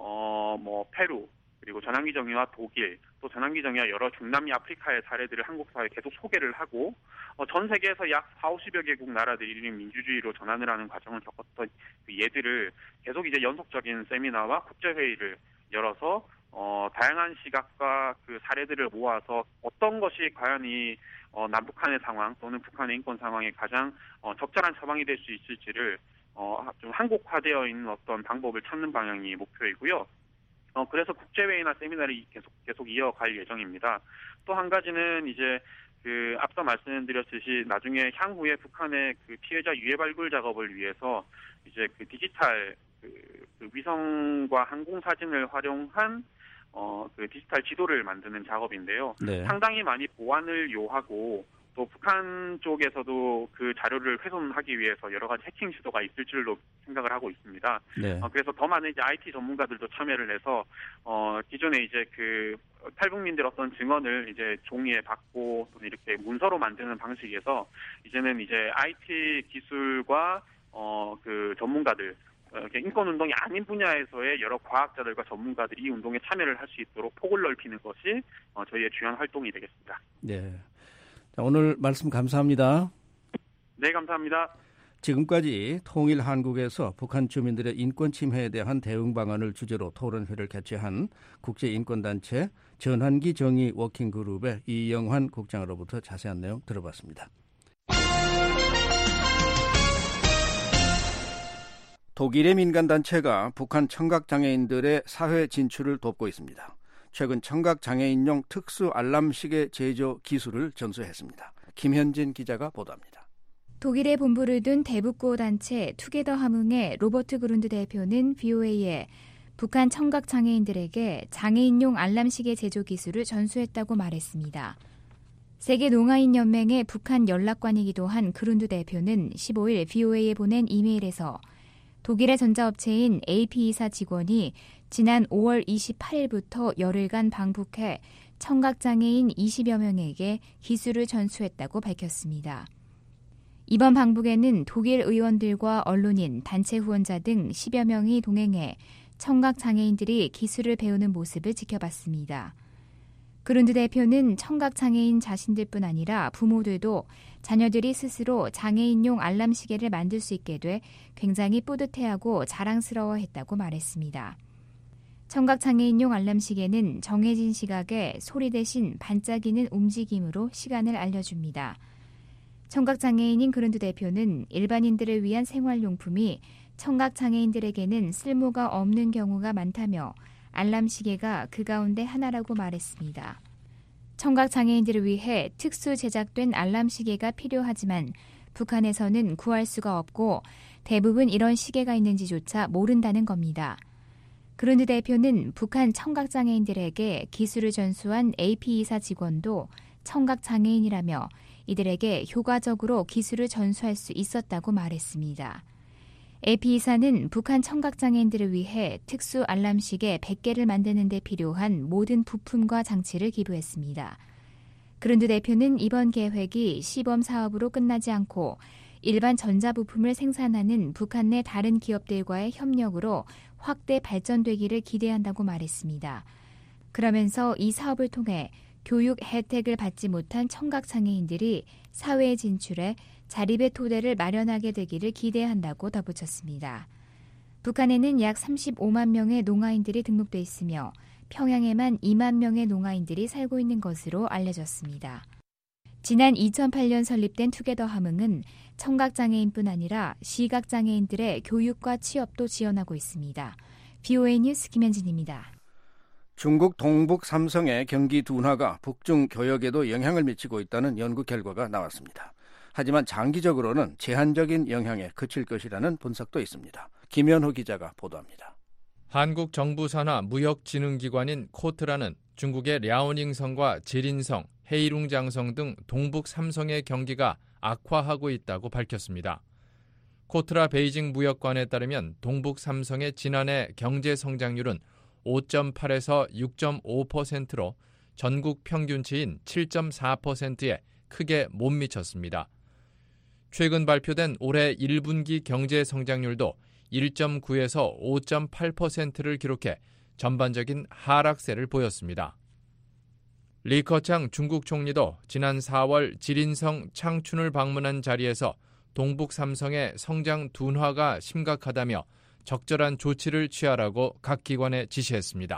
페루, 그리고 전환기 정의와 독일, 또 전환기 정의와 여러 중남미 아프리카의 사례들을 한국 사회에 계속 소개를 하고, 전 세계에서 약 40~50여 개국 나라들이 민주주의로 전환을 하는 과정을 겪었던 그 예들을 계속 이제 연속적인 세미나와 국제회의를 열어서 다양한 시각과 그 사례들을 모아서 어떤 것이 과연 이 남북한의 상황 또는 북한의 인권 상황에 가장 적절한 처방이 될 수 있을지를 좀 한국화되어 있는 어떤 방법을 찾는 방향이 목표이고요. 그래서 국제회의나 세미나를 계속 이어갈 예정입니다. 또 한 가지는 이제 앞서 말씀드렸듯이 나중에 향후에 북한의 그 피해자 유해 발굴 작업을 위해서 이제 그 디지털 그 위성과 항공 사진을 활용한 그 디지털 지도를 만드는 작업인데요. 네. 상당히 많이 보안을 요하고 또 북한 쪽에서도 그 자료를 훼손하기 위해서 여러 가지 해킹 시도가 있을 줄로 생각을 하고 있습니다. 네. 그래서 더 많은 이제 IT 전문가들도 참여를 해서 기존에 이제 그 탈북민들 어떤 증언을 이제 종이에 받고 또 이렇게 문서로 만드는 방식에서 이제는 이제 IT 기술과 그 전문가들 인권운동이 아닌 분야에서의 여러 과학자들과 전문가들이 이 운동에 참여를 할 수 있도록 폭을 넓히는 것이 저희의 주요한 활동이 되겠습니다. 네. 자, 오늘 말씀 감사합니다. 네, 감사합니다. 지금까지 통일한국에서 북한 주민들의 인권 침해에 대한 대응 방안을 주제로 토론회를 개최한 국제인권단체 전환기 정의 워킹그룹의 이영환 국장으로부터 자세한 내용 들어봤습니다. 독일의 민간단체가 북한 청각장애인들의 사회 진출을 돕고 있습니다. 최근 청각장애인용 특수 알람시계 제조 기술을 전수했습니다. 김현진 기자가 보도합니다. 독일에 본부를 둔 대북고 단체 투게더 함흥의 로버트 그룬드 대표는 VOA에 북한 청각장애인들에게 장애인용 알람시계 제조 기술을 전수했다고 말했습니다. 세계농아인연맹의 북한 연락관이기도 한 그룬드 대표는 15일 VOA에 보낸 이메일에서 독일의 전자업체인 AP이사 직원이 지난 5월 28일부터 열흘간 방북해 청각장애인 20여 명에게 기술을 전수했다고 밝혔습니다. 이번 방북에는 독일 의원들과 언론인, 단체 후원자 등 10여 명이 동행해 청각장애인들이 기술을 배우는 모습을 지켜봤습니다. 그룬드 대표는 청각장애인 자신들뿐 아니라 부모들도 자녀들이 스스로 장애인용 알람시계를 만들 수 있게 돼 굉장히 뿌듯해하고 자랑스러워했다고 말했습니다. 청각장애인용 알람시계는 정해진 시각에 소리 대신 반짝이는 움직임으로 시간을 알려줍니다. 청각장애인인 그룬드 대표는 일반인들을 위한 생활용품이 청각장애인들에게는 쓸모가 없는 경우가 많다며 알람시계가 그 가운데 하나라고 말했습니다. 청각장애인들을 위해 특수 제작된 알람시계가 필요하지만 북한에서는 구할 수가 없고 대부분 이런 시계가 있는지조차 모른다는 겁니다. 그룬드 대표는 북한 청각장애인들에게 기술을 전수한 AP이사 직원도 청각장애인이라며 이들에게 효과적으로 기술을 전수할 수 있었다고 말했습니다. AP이사는 북한 청각장애인들을 위해 특수 알람시계 100개를 만드는 데 필요한 모든 부품과 장치를 기부했습니다. 그룬드 대표는 이번 계획이 시범 사업으로 끝나지 않고 일반 전자부품을 생산하는 북한 내 다른 기업들과의 협력으로 확대 발전되기를 기대한다고 말했습니다. 그러면서 이 사업을 통해 교육 혜택을 받지 못한 청각장애인들이 사회에 진출해 자립의 토대를 마련하게 되기를 기대한다고 덧붙였습니다. 북한에는 약 35만 명의 농아인들이 등록돼 있으며 평양에만 2만 명의 농아인들이 살고 있는 것으로 알려졌습니다. 지난 2008년 설립된 투게더 함흥은 청각장애인뿐 아니라 시각장애인들의 교육과 취업도 지원하고 있습니다. VOA 뉴스 김현진입니다. 중국 동북 삼성의 경기 둔화가 북중 교역에도 영향을 미치고 있다는 연구 결과가 나왔습니다. 하지만 장기적으로는 제한적인 영향에 그칠 것이라는 분석도 있습니다. 김현호 기자가 보도합니다. 한국 정부 산하 무역진흥기관인 코트라는 중국의 랴오닝성과 지린성, 헤이룽장성 등 동북 삼성의 경기가 악화하고 있다고 밝혔습니다. 코트라 베이징 무역관에 따르면 동북 삼성의 지난해 경제 성장률은 5.8에서 6.5%로 전국 평균치인 7.4%에 크게 못 미쳤습니다. 최근 발표된 올해 1분기 경제 성장률도 1.9에서 5.8%를 기록해 전반적인 하락세를 보였습니다. 리커창 중국 총리도 지난 4월 지린성 창춘을 방문한 자리에서 동북 삼성의 성장 둔화가 심각하다며 적절한 조치를 취하라고 각 기관에 지시했습니다.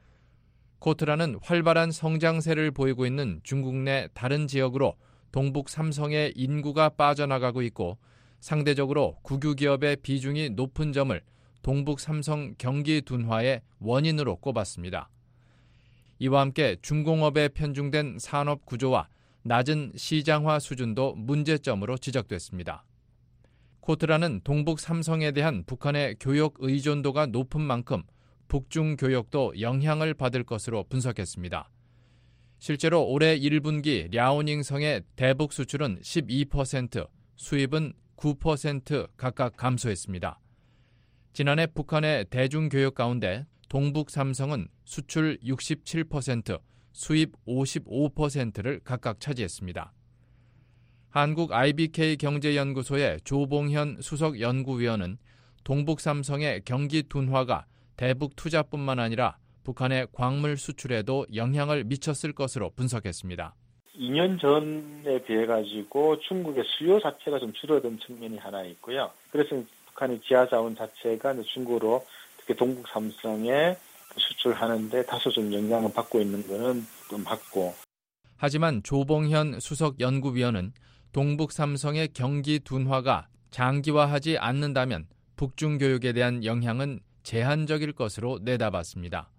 코트라는 활발한 성장세를 보이고 있는 중국 내 다른 지역으로 동북 삼성의 인구가 빠져나가고 있고 상대적으로 국유 기업의 비중이 높은 점을 동북 삼성 경기 둔화의 원인으로 꼽았습니다. 이와 함께 중공업에 편중된 산업 구조와 낮은 시장화 수준도 문제점으로 지적됐습니다. 코트라는 동북 삼성에 대한 북한의 교역 의존도가 높은 만큼 북중 교역도 영향을 받을 것으로 분석했습니다. 실제로 올해 1분기 랴오닝성의 대북 수출은 12%, 수입은 9% 각각 감소했습니다. 지난해 북한의 대중교역 가운데 동북 삼성은 수출 67%, 수입 55%를 각각 차지했습니다. 한국 IBK 경제연구소의 조봉현 수석 연구위원은 동북삼성의 경기 둔화가 대북 투자뿐만 아니라 북한의 광물 수출에도 영향을 미쳤을 것으로 분석했습니다. 2년 전에 비해 가지고 중국의 수요 자체가 좀 줄어든 측면이 하나 있고요. 그래서 북한의 지하자원 자체가 중국으로 특히 동북삼성에 수출하는데 다소 좀 영향을 받고 있는 것은 좀 맞고. 하지만 조봉현 수석연구위원은 동북삼성의 경기 둔화가 장기화하지 않는다면 북중 교역에 대한 영향은 제한적일 것으로 내다봤습니다.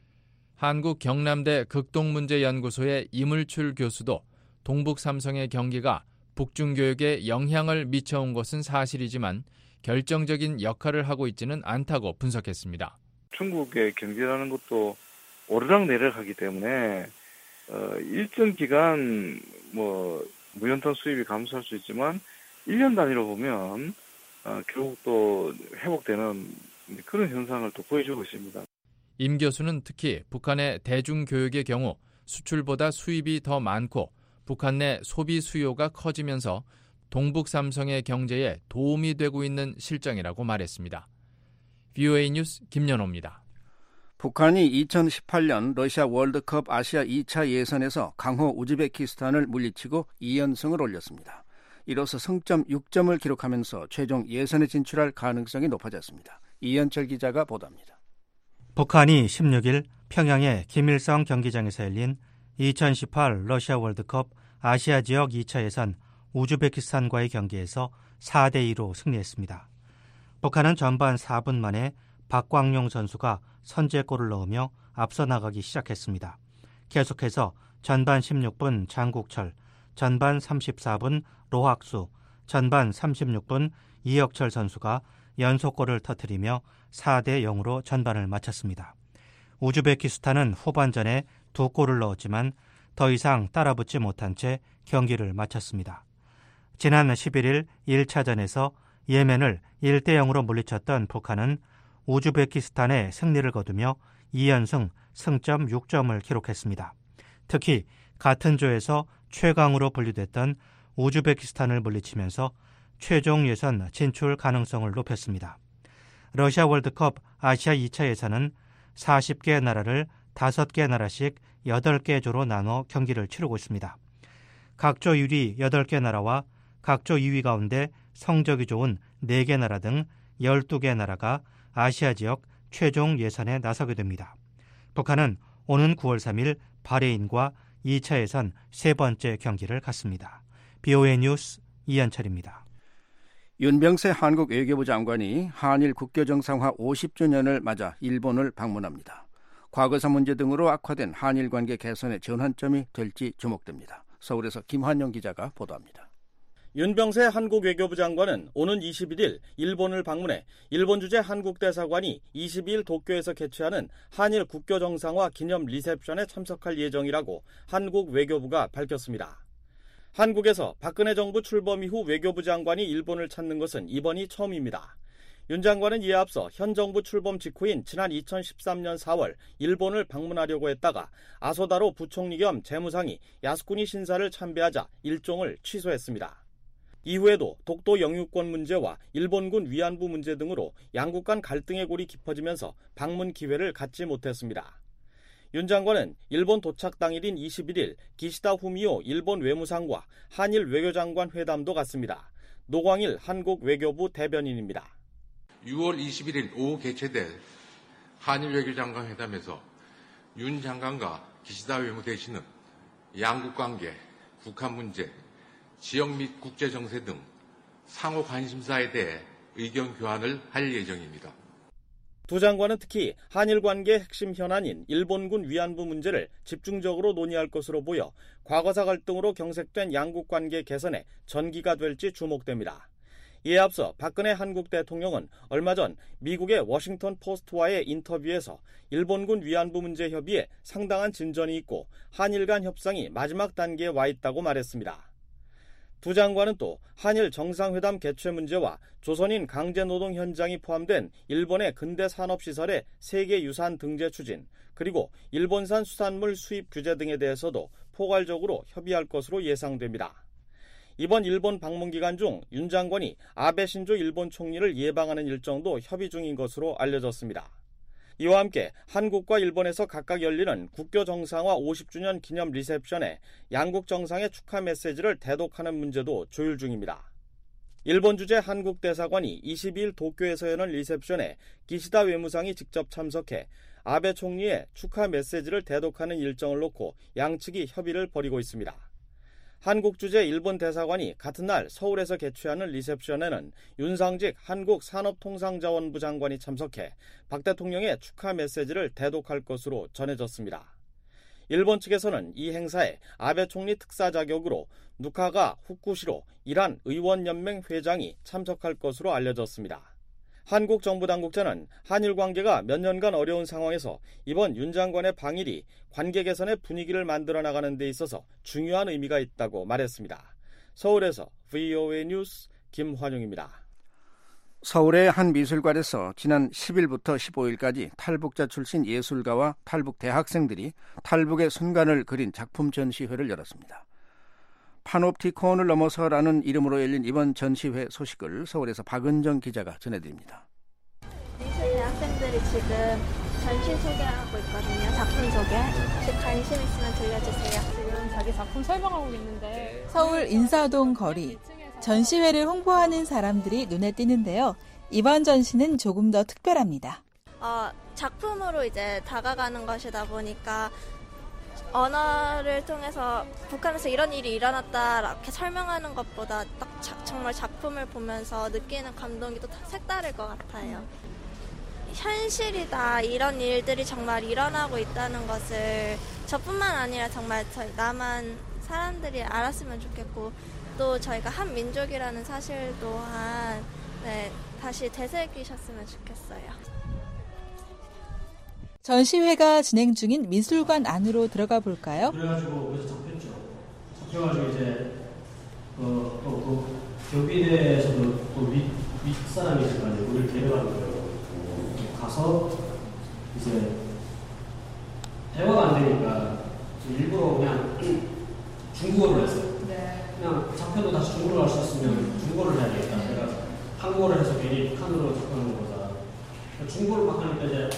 한국 경남대 극동문제연구소의 이물출 교수도 동북삼성의 경기가 북중 교역에 영향을 미쳐온 것은 사실이지만 결정적인 역할을 하고 있지는 않다고 분석했습니다. 중국의 경기라는 것도 오르락내리락하기 때문에 일정 기간 무연탄 수입이 감소할 수 있지만 1년 단위로 보면 결국 또 회복되는 그런 현상을 또 보여주고 있습니다. 임 교수는 특히 북한의 대중교육의 경우 수출보다 수입이 더 많고 북한 내 소비 수요가 커지면서 동북삼성의 경제에 도움이 되고 있는 실정이라고 말했습니다. VOA 뉴스 김연호입니다. 북한이 2018년 러시아 월드컵 아시아 2차 예선에서 강호 우즈베키스탄을 물리치고 2연승을 올렸습니다. 이로써 승점 6점을 기록하면서 최종 예선에 진출할 가능성이 높아졌습니다. 이현철 기자가 보도합니다. 북한이 16일 평양의 김일성 경기장에서 열린 2018 러시아 월드컵 아시아 지역 2차 예선 우즈베키스탄과의 경기에서 4대2로 승리했습니다. 북한은 전반 4분 만에 박광용 선수가 선제골을 넣으며 앞서 나가기 시작했습니다. 계속해서 전반 16분 장국철, 전반 34분 로학수, 전반 36분 이혁철 선수가 연속골을 터뜨리며 4대0으로 전반을 마쳤습니다. 우즈베키스탄은 후반전에 2골을 넣었지만 더 이상 따라붙지 못한 채 경기를 마쳤습니다. 지난 11일 1차전에서 예멘을 1대0으로 물리쳤던 북한은 우즈베키스탄의 승리를 거두며 2연승 승점 6점을 기록했습니다. 특히 같은 조에서 최강으로 분류됐던 우즈베키스탄을 물리치면서 최종 예선 진출 가능성을 높였습니다. 러시아 월드컵 아시아 2차 예선은 40개 나라를 5개 나라씩 8개 조로 나눠 경기를 치르고 있습니다. 각조 1위 8개 나라와 각조 2위 가운데 성적이 좋은 4개 나라 등 12개 나라가 아시아 지역 최종 예선에 나서게 됩니다. 북한은 오는 9월 3일 바레인과 2차 예선 세 번째 경기를 갖습니다. BOA 뉴스 이현철입니다. 윤병세 한국 외교부 장관이 한일 국교 정상화 50주년을 맞아 일본을 방문합니다. 과거사 문제 등으로 악화된 한일 관계 개선의 전환점이 될지 주목됩니다. 서울에서 김환영 기자가 보도합니다. 윤병세 한국 외교부 장관은 오는 21일 일본을 방문해 일본 주재 한국 대사관이 22일 도쿄에서 개최하는 한일 국교 정상화 기념 리셉션에 참석할 예정이라고 한국 외교부가 밝혔습니다. 한국에서 박근혜 정부 출범 이후 외교부 장관이 일본을 찾는 것은 이번이 처음입니다. 윤 장관은 이에 앞서 현 정부 출범 직후인 지난 2013년 4월 일본을 방문하려고 했다가 아소다로 부총리 겸 재무상이 야스쿠니 신사를 참배하자 일정을 취소했습니다. 이후에도 독도 영유권 문제와 일본군 위안부 문제 등으로 양국 간 갈등의 골이 깊어지면서 방문 기회를 갖지 못했습니다. 윤 장관은 일본 도착 당일인 21일 기시다 후미오 일본 외무상과 한일 외교장관 회담도 갖습니다. 노광일 한국 외교부 대변인입니다. 6월 21일 오후 개최될 한일 외교장관 회담에서 윤 장관과 기시다 외무대신은 양국 관계, 북한 문제, 지역 및 국제 정세 등 상호 관심사에 대해 의견 교환을 할 예정입니다. 두 장관은 특히 한일 관계의 핵심 현안인 일본군 위안부 문제를 집중적으로 논의할 것으로 보여 과거사 갈등으로 경색된 양국 관계 개선에 전기가 될지 주목됩니다. 이에 앞서 박근혜 한국 대통령은 얼마 전 미국의 워싱턴 포스트와의 인터뷰에서 일본군 위안부 문제 협의에 상당한 진전이 있고 한일 간 협상이 마지막 단계에 와 있다고 말했습니다. 두 장관은 또 한일 정상회담 개최 문제와 조선인 강제노동 현장이 포함된 일본의 근대 산업시설의 세계유산 등재 추진, 그리고 일본산 수산물 수입 규제 등에 대해서도 포괄적으로 협의할 것으로 예상됩니다. 이번 일본 방문 기간 중 윤 장관이 아베 신조 일본 총리를 예방하는 일정도 협의 중인 것으로 알려졌습니다. 이와 함께 한국과 일본에서 각각 열리는 국교 정상화 50주년 기념 리셉션에 양국 정상의 축하 메시지를 대독하는 문제도 조율 중입니다. 일본 주재 한국 대사관이 22일 도쿄에서 여는 리셉션에 기시다 외무상이 직접 참석해 아베 총리의 축하 메시지를 대독하는 일정을 놓고 양측이 협의를 벌이고 있습니다. 한국 주재 일본 대사관이 같은 날 서울에서 개최하는 리셉션에는 윤상직 한국산업통상자원부 장관이 참석해 박 대통령의 축하 메시지를 대독할 것으로 전해졌습니다. 일본 측에서는 이 행사에 아베 총리 특사 자격으로 누카가 후쿠시로 이란 의원연맹 회장이 참석할 것으로 알려졌습니다. 한국 정부 당국자는 한일 관계가 몇 년간 어려운 상황에서 이번 윤 장관의 방일이 관계 개선의 분위기를 만들어 나가는 데 있어서 중요한 의미가 있다고 말했습니다. 서울에서 VOA 뉴스 김환용입니다. 서울의 한 미술관에서 지난 10일부터 15일까지 탈북자 출신 예술가와 탈북 대학생들이 탈북의 순간을 그린 작품 전시회를 열었습니다. 파놉티콘을 넘어서라는 이름으로 열린 이번 전시회 소식을 서울에서 박은정 기자가 전해드립니다. 미술 대학생들이 지금 전시 소개하고 있거든요. 작품 소개. 혹시 관심 있으면 들려주세요. 지금 자기 작품 설명하고 있는데. 서울 인사동 거리. 전시회를 홍보하는 사람들이 눈에 띄는데요. 이번 전시는 조금 더 특별합니다. 작품으로 이제 다가가는 것이다 보니까 언어를 통해서 북한에서 이런 일이 일어났다 이렇게 설명하는 것보다 딱 정말 작품을 보면서 느끼는 감동이 또 색다를 것 같아요. 현실이다, 이런 일들이 정말 일어나고 있다는 것을 저뿐만 아니라 정말 남한 사람들이 알았으면 좋겠고, 또 저희가 한 민족이라는 사실 또한 다시 되새기셨으면 좋겠어요. 전시회가 진행 중인 미술관 안으로 들어가 볼까요? 그래가지고 여기서 접혔죠. 접혀가지고 이제 또 경비대에서도 또 윗사람이 있어가지고 우리를 데려가는 거예요. 가서 이제 대화가 안 되니까 일부러 그냥 중국어를 했어요. 그냥 잡혀도 다시 중국어를 할 수 있으면 중국어를 해야 되겠다. 내가 한국어를 해서 괜히 북한으로 접근하는 거다. 중국어를 막 하니까 이제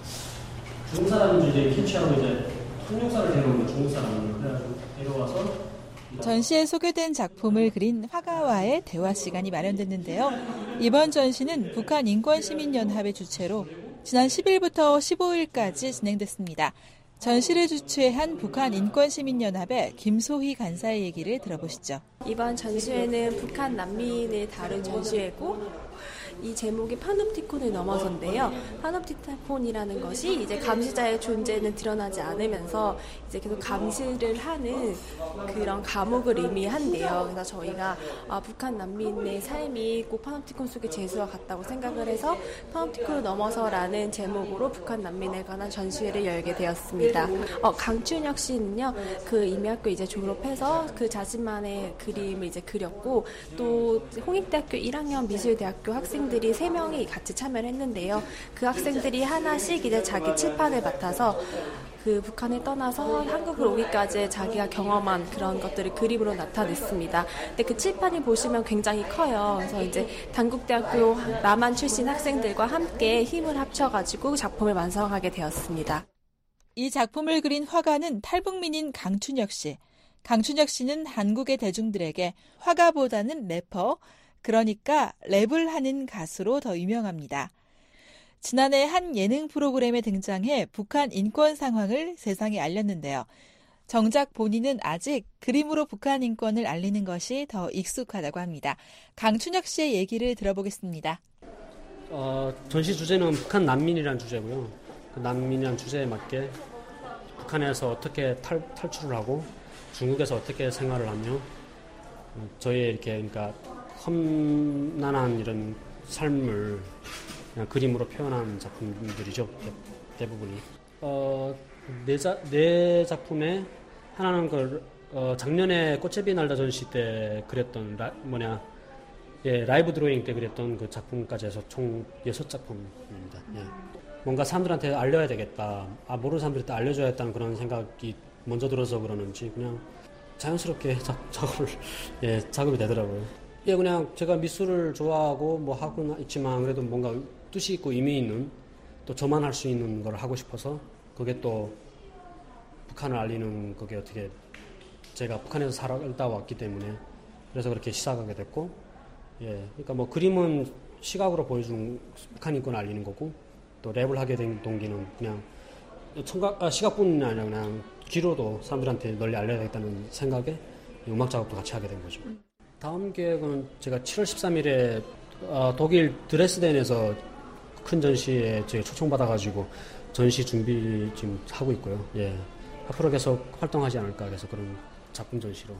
중국 사람인지 이제 캐치하고 이제 통역사를 데려오는 거예요. 중국 사람을. 그래가지고 데려와서 전시에 소개된 작품을 그린 화가와의 대화 시간이 마련됐는데요. 이번 전시는 북한 인권시민연합의 주최로 지난 10일부터 15일까지 진행됐습니다. 전시를 주최한 북한 인권시민연합의 김소희 간사의 얘기를 들어보시죠. 이번 전시회는 북한 난민을 다룬 전시회고, 이 제목이 파놉티콘을 넘어서인데요. 파놉티콘이라는 것이 이제 감시자의 존재는 드러나지 않으면서 이제 계속 감시를 하는 그런 감옥을 의미한대요. 그래서 저희가 북한 난민의 삶이 꼭 파놉티콘 속의 재수와 같다고 생각을 해서 파놉티콘을 넘어서라는 제목으로 북한 난민에 관한 전시회를 열게 되었습니다. 강춘혁 씨는요, 그 임의학교 이제 졸업해서 그 자신만의 그림을 이제 그렸고, 또 홍익대학교 1학년 미술대학교 학생들이 3명이 같이 참여를 했는데요. 그 학생들이 하나씩 이제 자기 칠판을 맡아서 그 북한을 떠나서 한국으로 오기까지 자기가 경험한 그런 것들을 그림으로 나타냈습니다. 근데 그 칠판이 보시면 굉장히 커요. 그래서 이제 단국대학교 남한 출신 학생들과 함께 힘을 합쳐가지고 작품을 완성하게 되었습니다. 이 작품을 그린 화가는 탈북민인 강춘혁 씨. 강춘혁 씨는 한국의 대중들에게 화가보다는 래퍼, 그러니까 랩을 하는 가수로 더 유명합니다. 지난해 한 예능 프로그램에 등장해 북한 인권 상황을 세상에 알렸는데요. 정작 본인은 아직 그림으로 북한 인권을 알리는 것이 더 익숙하다고 합니다. 강춘혁 씨의 얘기를 들어보겠습니다. 전시 주제는 북한 난민이라는 주제고요. 그 난민이라는 주제에 맞게 북한에서 어떻게 탈출을 하고 중국에서 어떻게 생활을 하며 저희의 이렇게 그러니까 험난한 이런 삶을 그냥 그림으로 표현한 작품들이죠. 대부분이. 네 작품에 하나는 작년에 꽃제비 날다 전시 때 그렸던 라이브 드로잉 때 그렸던 그 작품까지 해서 총 6작품입니다. 예. 뭔가 사람들한테 알려야 되겠다. 모르는 사람들한테 알려줘야겠다는 그런 생각이 먼저 들어서 그러는지 그냥 자연스럽게 작업이 되더라고요. 그냥 제가 미술을 좋아하고 뭐 하고 있지만 그래도 뭔가 뜻이 있고 의미 있는 또 저만 할 수 있는 걸 하고 싶어서 그게 또 북한을 알리는 그게 어떻게 제가 북한에서 살다 왔기 때문에 그래서 그렇게 시작하게 됐고 그러니까 뭐 그림은 시각으로 보여주는 북한 인권을 알리는 거고 또 랩을 하게 된 동기는 그냥 시각뿐만이 아니라 그냥 귀로도 사람들한테 널리 알려야겠다는 생각에 음악 작업도 같이 하게 된 거죠. 다음 계획은 제가 7월 13일에 독일 드레스덴에서 큰 전시에 초청받아가지고 전시 준비 지금 하고 있고요. 앞으로 계속 활동하지 않을까 해서 그런 작품 전시로.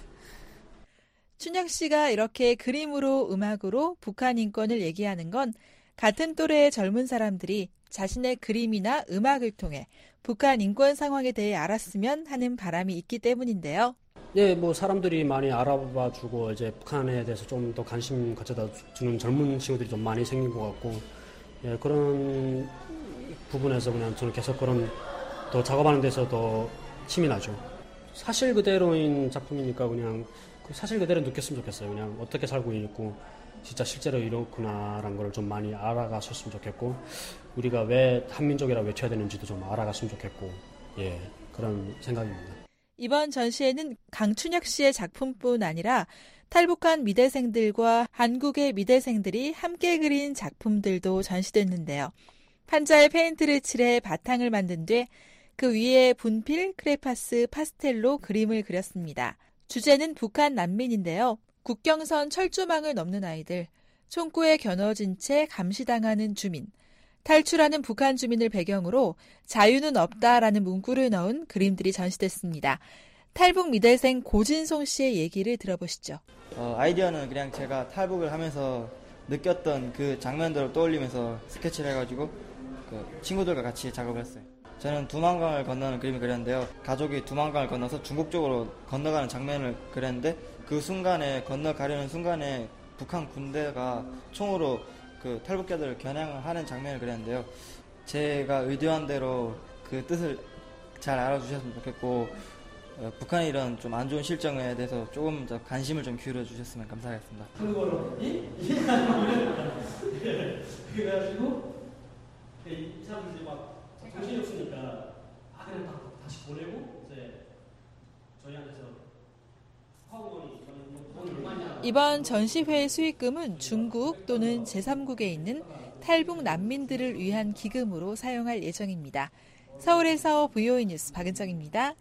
춘혁 씨가 이렇게 그림으로 음악으로 북한 인권을 얘기하는 건 같은 또래의 젊은 사람들이 자신의 그림이나 음악을 통해 북한 인권 상황에 대해 알았으면 하는 바람이 있기 때문인데요. 뭐 사람들이 많이 알아봐주고 이제 북한에 대해서 좀 더 관심 가져다 주는 젊은 친구들이 좀 많이 생긴 것 같고 그런 부분에서 그냥 저는 계속 그런 더 작업하는 데서 더 힘이 나죠. 사실 그대로인 작품이니까 그냥 사실 그대로 느꼈으면 좋겠어요. 그냥 어떻게 살고 있고 진짜 실제로 이렇구나라는 걸 좀 많이 알아갔으면 좋겠고 우리가 왜 한민족이라고 외쳐야 되는지도 좀 알아갔으면 좋겠고 그런 생각입니다. 이번 전시에는 강춘혁 씨의 작품뿐 아니라 탈북한 미대생들과 한국의 미대생들이 함께 그린 작품들도 전시됐는데요. 판자에 페인트를 칠해 바탕을 만든 뒤 그 위에 분필, 크레파스, 파스텔로 그림을 그렸습니다. 주제는 북한 난민인데요. 국경선 철조망을 넘는 아이들, 총구에 겨눠진 채 감시당하는 주민, 탈출하는 북한 주민을 배경으로 자유는 없다라는 문구를 넣은 그림들이 전시됐습니다. 탈북 미대생 고진송 씨의 얘기를 들어보시죠. 아이디어는 그냥 제가 탈북을 하면서 느꼈던 그 장면들을 떠올리면서 스케치를 해가지고 그 친구들과 같이 작업을 했어요. 저는 두만강을 건너는 그림을 그렸는데요. 가족이 두만강을 건너서 중국 쪽으로 건너가는 장면을 그렸는데 그 순간에 건너가려는 순간에 북한 군대가 총으로 그 탈북자들을 겨냥하는 장면을 그렸는데요. 제가 의도한 대로 그 뜻을 잘 알아주셨으면 좋겠고 북한의 이런 좀 안 좋은 실정에 대해서 조금 더 관심을 좀 기울여 주셨으면 감사하겠습니다. 그걸로 그래가지고 이 사람들이 막 정신이 없으니까 그냥 다시 보내고 이제 저희한테서 화공원이 이번 전시회의 수익금은 중국 또는 제3국에 있는 탈북 난민들을 위한 기금으로 사용할 예정입니다. 서울에서 VOA 뉴스 박은정입니다.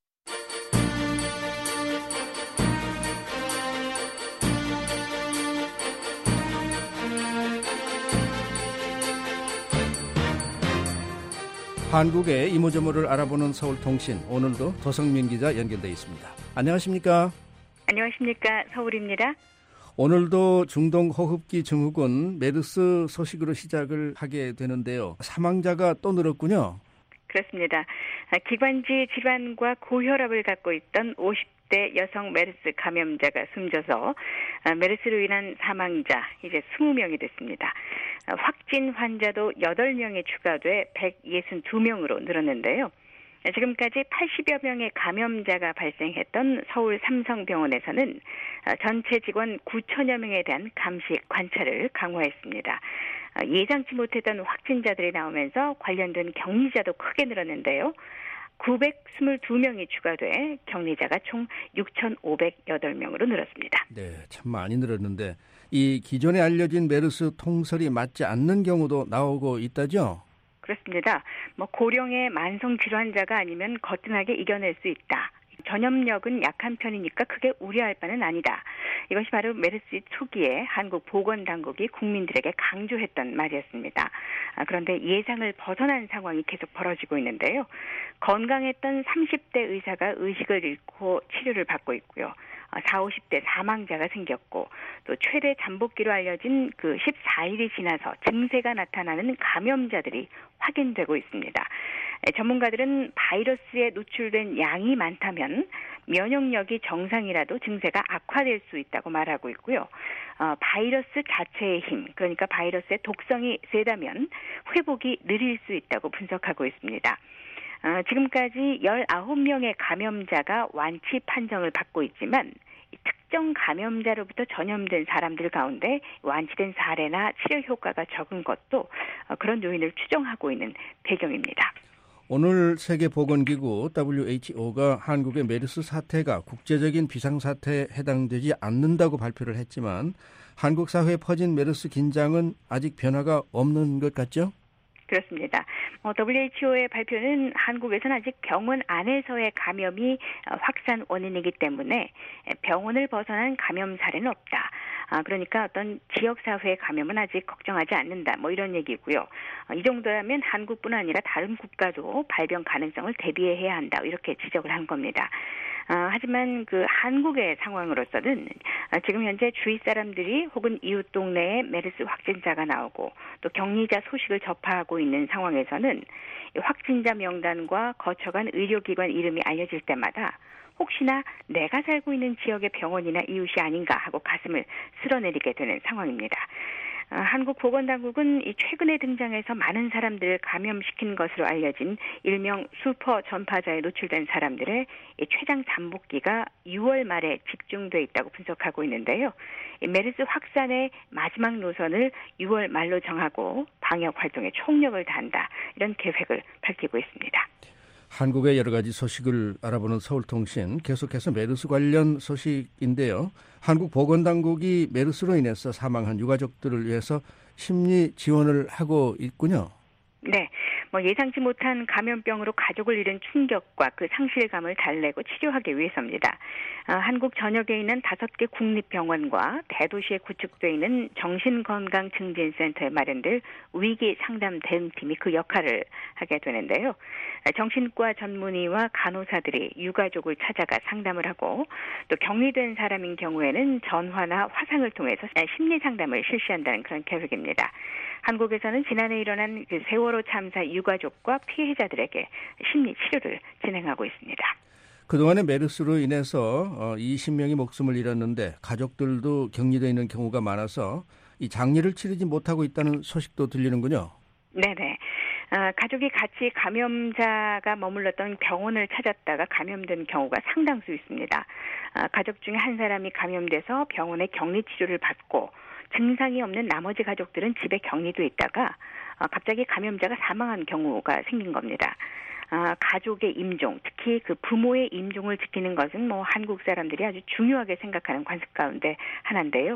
한국의 이모저모를 알아보는 서울통신, 오늘도 도성민 기자 연결되어 있습니다. 안녕하십니까? 안녕하십니까? 서울입니다. 오늘도 중동호흡기 증후군 메르스 소식으로 시작을 하게 되는데요. 사망자가 또 늘었군요. 그렇습니다. 기관지 질환과 고혈압을 갖고 있던 50대 여성 메르스 감염자가 숨져서 메르스로 인한 사망자 이제 20명이 됐습니다. 확진 환자도 8명이 추가돼 162명으로 늘었는데요. 지금까지 80여 명의 감염자가 발생했던 서울 삼성병원에서는 전체 직원 9천여 명에 대한 감시 관찰을 강화했습니다. 예상치 못했던 확진자들이 나오면서 관련된 격리자도 크게 늘었는데요. 922명이 추가돼 격리자가 총 6,508명으로 늘었습니다. 네, 참 많이 늘었는데 이 기존에 알려진 메르스 통설이 맞지 않는 경우도 나오고 있다죠? 그렇습니다. 고령의 만성 질환자가 아니면 거뜬하게 이겨낼 수 있다. 전염력은 약한 편이니까 크게 우려할 바는 아니다. 이것이 바로 메르스 초기에 한국 보건당국이 국민들에게 강조했던 말이었습니다. 그런데 예상을 벗어난 상황이 계속 벌어지고 있는데요. 건강했던 30대 의사가 의식을 잃고 치료를 받고 있고요. 40, 50대 사망자가 생겼고 또 최대 잠복기로 알려진 그 14일이 지나서 증세가 나타나는 감염자들이 확인되고 있습니다. 전문가들은 바이러스에 노출된 양이 많다면 면역력이 정상이라도 증세가 악화될 수 있다고 말하고 있고요. 바이러스 자체의 힘, 그러니까 바이러스의 독성이 세다면 회복이 느릴 수 있다고 분석하고 있습니다. 지금까지 19명의 감염자가 완치 판정을 받고 있지만 특정 감염자로부터 전염된 사람들 가운데 완치된 사례나 치료 효과가 적은 것도 그런 요인을 추정하고 있는 배경입니다. 오늘 세계보건기구 WHO가 한국의 메르스 사태가 국제적인 비상사태에 해당되지 않는다고 발표를 했지만 한국 사회에 퍼진 메르스 긴장은 아직 변화가 없는 것 같죠? 그렇습니다. WHO의 발표는 한국에서는 아직 병원 안에서의 감염이 확산 원인이기 때문에 병원을 벗어난 감염 사례는 없다. 그러니까 어떤 지역사회의 감염은 아직 걱정하지 않는다. 이런 얘기고요. 이 정도라면 한국뿐 아니라 다른 국가도 발병 가능성을 대비해야 한다. 이렇게 지적을 한 겁니다. 하지만 그 한국의 상황으로서는 지금 현재 주위 사람들이 혹은 이웃 동네에 메르스 확진자가 나오고 또 격리자 소식을 접하고 있는 상황에서는 확진자 명단과 거쳐간 의료기관 이름이 알려질 때마다 혹시나 내가 살고 있는 지역의 병원이나 이웃이 아닌가 하고 가슴을 쓸어내리게 되는 상황입니다. 한국 보건당국은 이 최근에 등장해서 많은 사람들을 감염시킨 것으로 알려진 일명 슈퍼 전파자에 노출된 사람들의 이 최장 잠복기가 6월 말에 집중돼 있다고 분석하고 있는데요. 이 메르스 확산의 마지막 노선을 6월 말로 정하고 방역 활동에 총력을 다한다. 이런 계획을 밝히고 있습니다. 한국의 여러 가지 소식을 알아보는 서울통신, 계속해서 메르스 관련 소식인데요. 한국 보건당국이 메르스로 인해서 사망한 유가족들을 위해서 심리 지원을 하고 있군요. 네. 예상치 못한 감염병으로 가족을 잃은 충격과 그 상실감을 달래고 치료하기 위해서입니다. 한국 전역에 있는 5개 국립병원과 대도시에 구축되어 있는 정신건강증진센터에 마련될 위기 상담 대응팀이 그 역할을 하게 되는데요. 정신과 전문의와 간호사들이 유가족을 찾아가 상담을 하고 또 격리된 사람인 경우에는 전화나 화상을 통해서 심리 상담을 실시한다는 그런 계획입니다. 한국에서는 지난해 일어난 그 세월호 참사 유가족과 피해자들에게 심리 치료를 진행하고 있습니다. 그동안에 메르스로 인해서 20명이 목숨을 잃었는데 가족들도 격리되어 있는 경우가 많아서 이 장례를 치르지 못하고 있다는 소식도 들리는군요. 네네. 가족이 같이 감염자가 머물렀던 병원을 찾았다가 감염된 경우가 상당수 있습니다. 가족 중에 한 사람이 감염돼서 병원에 격리 치료를 받고 증상이 없는 나머지 가족들은 집에 격리돼 있다가 갑자기 감염자가 사망한 경우가 생긴 겁니다. 가족의 임종, 특히 그 부모의 임종을 지키는 것은 한국 사람들이 아주 중요하게 생각하는 관습 가운데 하나인데요.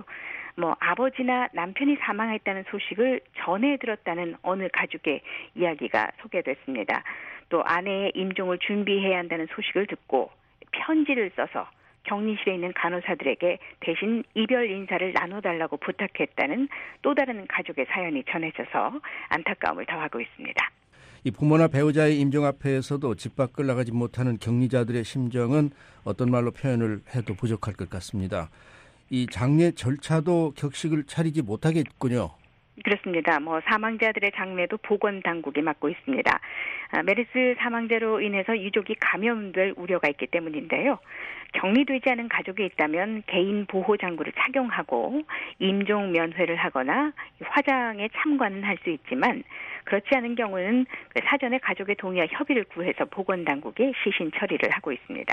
아버지나 남편이 사망했다는 소식을 전해 들었다는 어느 가족의 이야기가 소개됐습니다. 또 아내의 임종을 준비해야 한다는 소식을 듣고 편지를 써서 격리실에 있는 간호사들에게 대신 이별 인사를 나눠달라고 부탁했다는 또 다른 가족의 사연이 전해져서 안타까움을 더하고 있습니다. 이 부모나 배우자의 임종 앞에서도 집 밖을 나가지 못하는 격리자들의 심정은 어떤 말로 표현을 해도 부족할 것 같습니다. 이 장례 절차도 격식을 차리지 못하겠군요. 그렇습니다. 사망자들의 장례도 보건당국이 맡고 있습니다. 메르스 사망자로 인해서 유족이 감염될 우려가 있기 때문인데요. 격리되지 않은 가족이 있다면 개인 보호장구를 착용하고 임종 면회를 하거나 화장에 참관은 할 수 있지만 그렇지 않은 경우는 사전에 가족의 동의와 협의를 구해서 보건당국이 시신 처리를 하고 있습니다.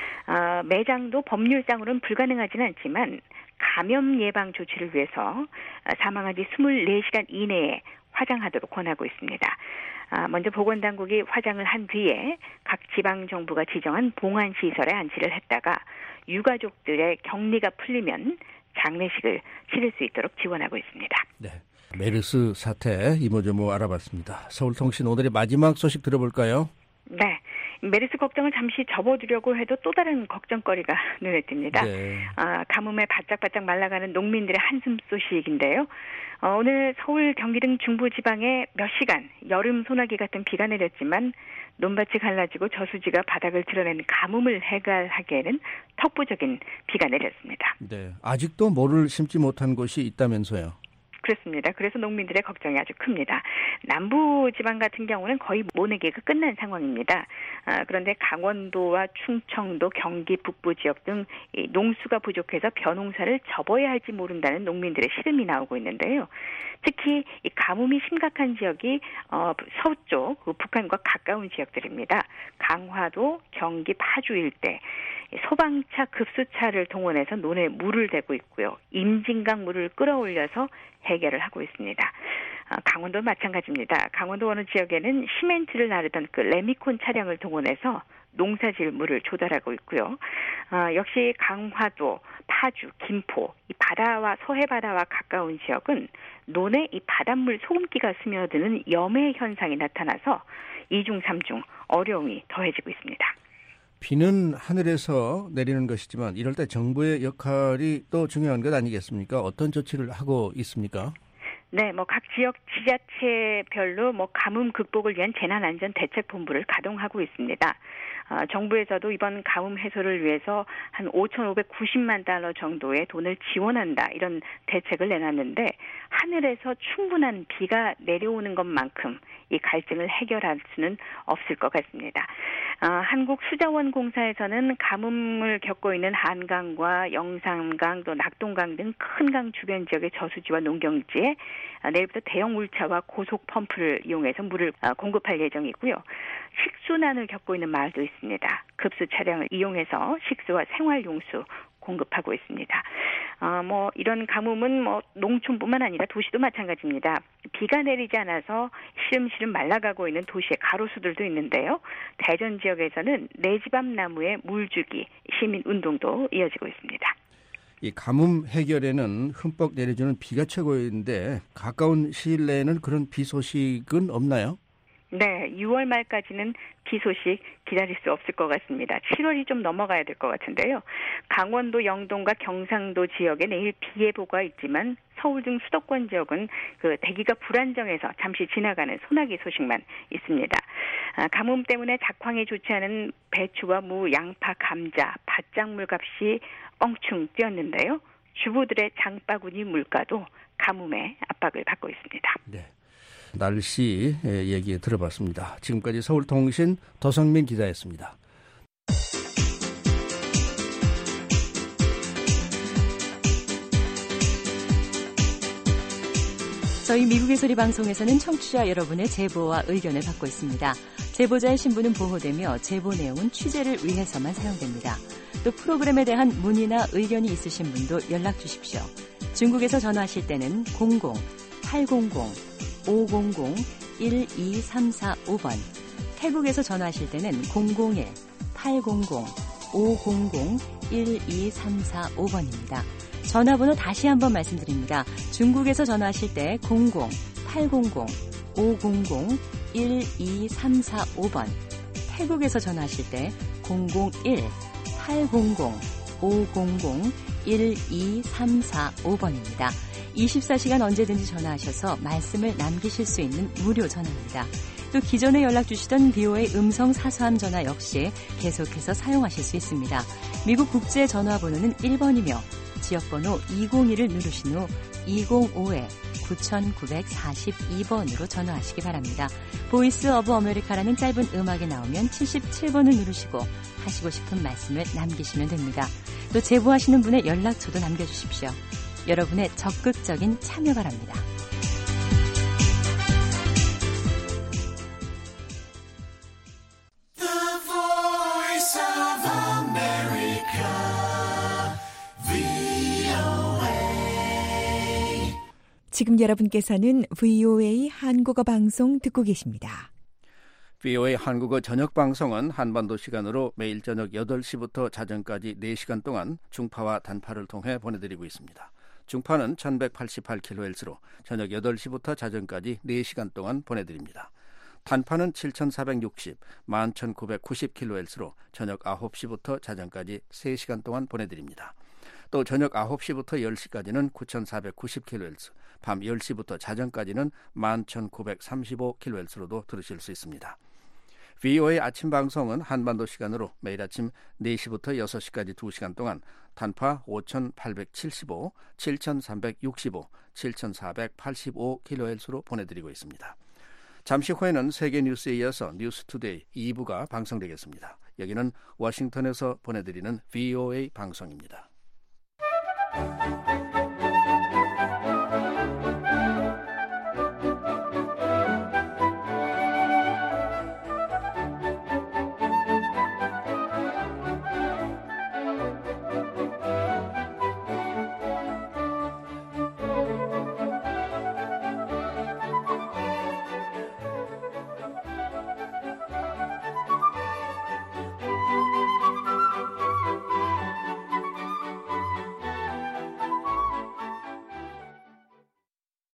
매장도 법률상으로는 불가능하지는 않지만 감염 예방 조치를 위해서 사망한 지 24시간 이내에 화장하도록 권하고 있습니다. 먼저 보건당국이 화장을 한 뒤에 각 지방정부가 지정한 봉안시설에 안치를 했다가 유가족들의 격리가 풀리면 장례식을 치를 수 있도록 지원하고 있습니다. 네, 메르스 사태 이모저모 알아봤습니다. 서울통신 오늘의 마지막 소식 들어볼까요? 네. 메르스 걱정을 잠시 접어두려고 해도 또 다른 걱정거리가 눈에 띕니다. 네. 가뭄에 바짝바짝 말라가는 농민들의 한숨 소식인데요. 오늘 서울, 경기 등 중부지방에 몇 시간 여름 소나기 같은 비가 내렸지만 논밭이 갈라지고 저수지가 바닥을 드러낸 가뭄을 해결하기에는 턱부적인 비가 내렸습니다. 네, 아직도 모를 심지 못한 곳이 있다면서요? 그렇습니다. 그래서 농민들의 걱정이 아주 큽니다. 남부지방 같은 경우는 거의 모내기가 끝난 상황입니다. 그런데 강원도와 충청도, 경기 북부 지역 등 농수가 부족해서 벼농사를 접어야 할지 모른다는 농민들의 시름이 나오고 있는데요. 특히 이 가뭄이 심각한 지역이 서쪽 북한과 가까운 지역들입니다. 강화도, 경기, 파주 일대 소방차, 급수차를 동원해서 논에 물을 대고 있고요. 임진강 물을 끌어올려서 해결을 하고 있습니다. 강원도 마찬가지입니다. 강원도 어느 지역에는 시멘트를 나르던 그 레미콘 차량을 동원해서 농사질 물을 조달하고 있고요. 역시 강화도, 파주, 김포, 이 바다와 서해 바다와 가까운 지역은 논에 이 바닷물 소금기가 스며드는 염해 현상이 나타나서 2중, 3중 어려움이 더해지고 있습니다. 비는 하늘에서 내리는 것이지만 이럴 때 정부의 역할이 또 중요한 것 아니겠습니까? 어떤 조치를 하고 있습니까? 네, 각 지역 지자체별로 가뭄 극복을 위한 재난안전대책본부를 가동하고 있습니다. 정부에서도 이번 가뭄 해소를 위해서 한 5,590만 달러 정도의 돈을 지원한다 이런 대책을 내놨는데 하늘에서 충분한 비가 내려오는 것만큼 이 갈증을 해결할 수는 없을 것 같습니다. 한국수자원공사에서는 가뭄을 겪고 있는 한강과 영산강 또 낙동강 등 큰 강 주변 지역의 저수지와 농경지에 내일부터 대형 울차와 고속 펌프를 이용해서 물을 공급할 예정이고요. 식수난을 겪고 있는 마을도 있습니다. 급수 차량을 이용해서 식수와 생활용수 공급하고 있습니다. 이런 가뭄은 농촌뿐만 아니라 도시도 마찬가지입니다. 비가 내리지 않아서 시름시름 말라가고 있는 도시의 가로수들도 있는데요. 대전 지역에서는 내 집 앞 나무에 물 주기 시민 운동도 이어지고 있습니다. 이 가뭄 해결에는 흠뻑 내려주는 비가 최고인데 가까운 시일 내에는 그런 비 소식은 없나요? 네, 6월 말까지는 비 소식 기다릴 수 없을 것 같습니다. 7월이 좀 넘어가야 될 것 같은데요. 강원도, 영동과 경상도 지역에 내일 비 예보가 있지만 서울 등 수도권 지역은 그 대기가 불안정해서 잠시 지나가는 소나기 소식만 있습니다. 가뭄 때문에 작황이 좋지 않은 배추와 무, 양파, 감자, 밭작물 값이 껑충 뛰었는데요. 주부들의 장바구니 물가도 가뭄의 압박을 받고 있습니다. 네. 날씨 얘기 들어봤습니다. 지금까지 서울통신 도성민 기자였습니다. 저희 미국의 소리 방송에서는 청취자 여러분의 제보와 의견을 받고 있습니다. 제보자의 신분은 보호되며 제보 내용은 취재를 위해서만 사용됩니다. 또 프로그램에 대한 문의나 의견이 있으신 분도 연락 주십시오. 중국에서 전화하실 때는 00-800-500-12345번, 태국에서 전화하실 때는 001-500-500-12345번입니다. 전화번호 다시 한번 말씀드립니다. 중국에서 전화하실 때 0-800-500-12345번, 태국에서 전화하실 때 001-800-500-12345번입니다. 24시간 언제든지 전화하셔서 말씀을 남기실 수 있는 무료 전화입니다. 또 기존에 연락 주시던 BOA 음성 사서함 전화 역시 계속해서 사용하실 수 있습니다. 미국 국제 전화번호는 1번이며 지역번호 202를 누르신 후 205-9942번으로 전화하시기 바랍니다. 보이스 오브 아메리카라는 짧은 음악이 나오면 77번을 누르시고 하시고 싶은 말씀을 남기시면 됩니다. 또 제보하시는 분의 연락처도 남겨주십시오. 여러분의 적극적인 참여 바랍니다. 지금 여러분께서는 VOA 한국어 방송 듣고 계십니다. VOA 한국어 저녁 방송은 한반도 시간으로 매일 저녁 8시부터 자정까지 4시간 동안 중파와 단파를 통해 보내드리고 있습니다. 중파는 1188kHz로 저녁 8시부터 자정까지 4시간 동안 보내드립니다. 단파는 7460, 11990kHz로 저녁 9시부터 자정까지 3시간 동안 보내드립니다. 또 저녁 9시부터 10시까지는 9490kHz, 밤 10시부터 자정까지는 11935kHz로도 들으실 수 있습니다. VOA 아침 방송은 한반도 시간으로 매일 아침 4시부터 6시까지 2시간 동안 단파 5,875, 7,365, 7,485kHz로 보내드리고 있습니다. 잠시 후에는 세계 뉴스에 이어서 뉴스투데이 2부가 방송되겠습니다. 여기는 워싱턴에서 보내드리는 VOA 방송입니다.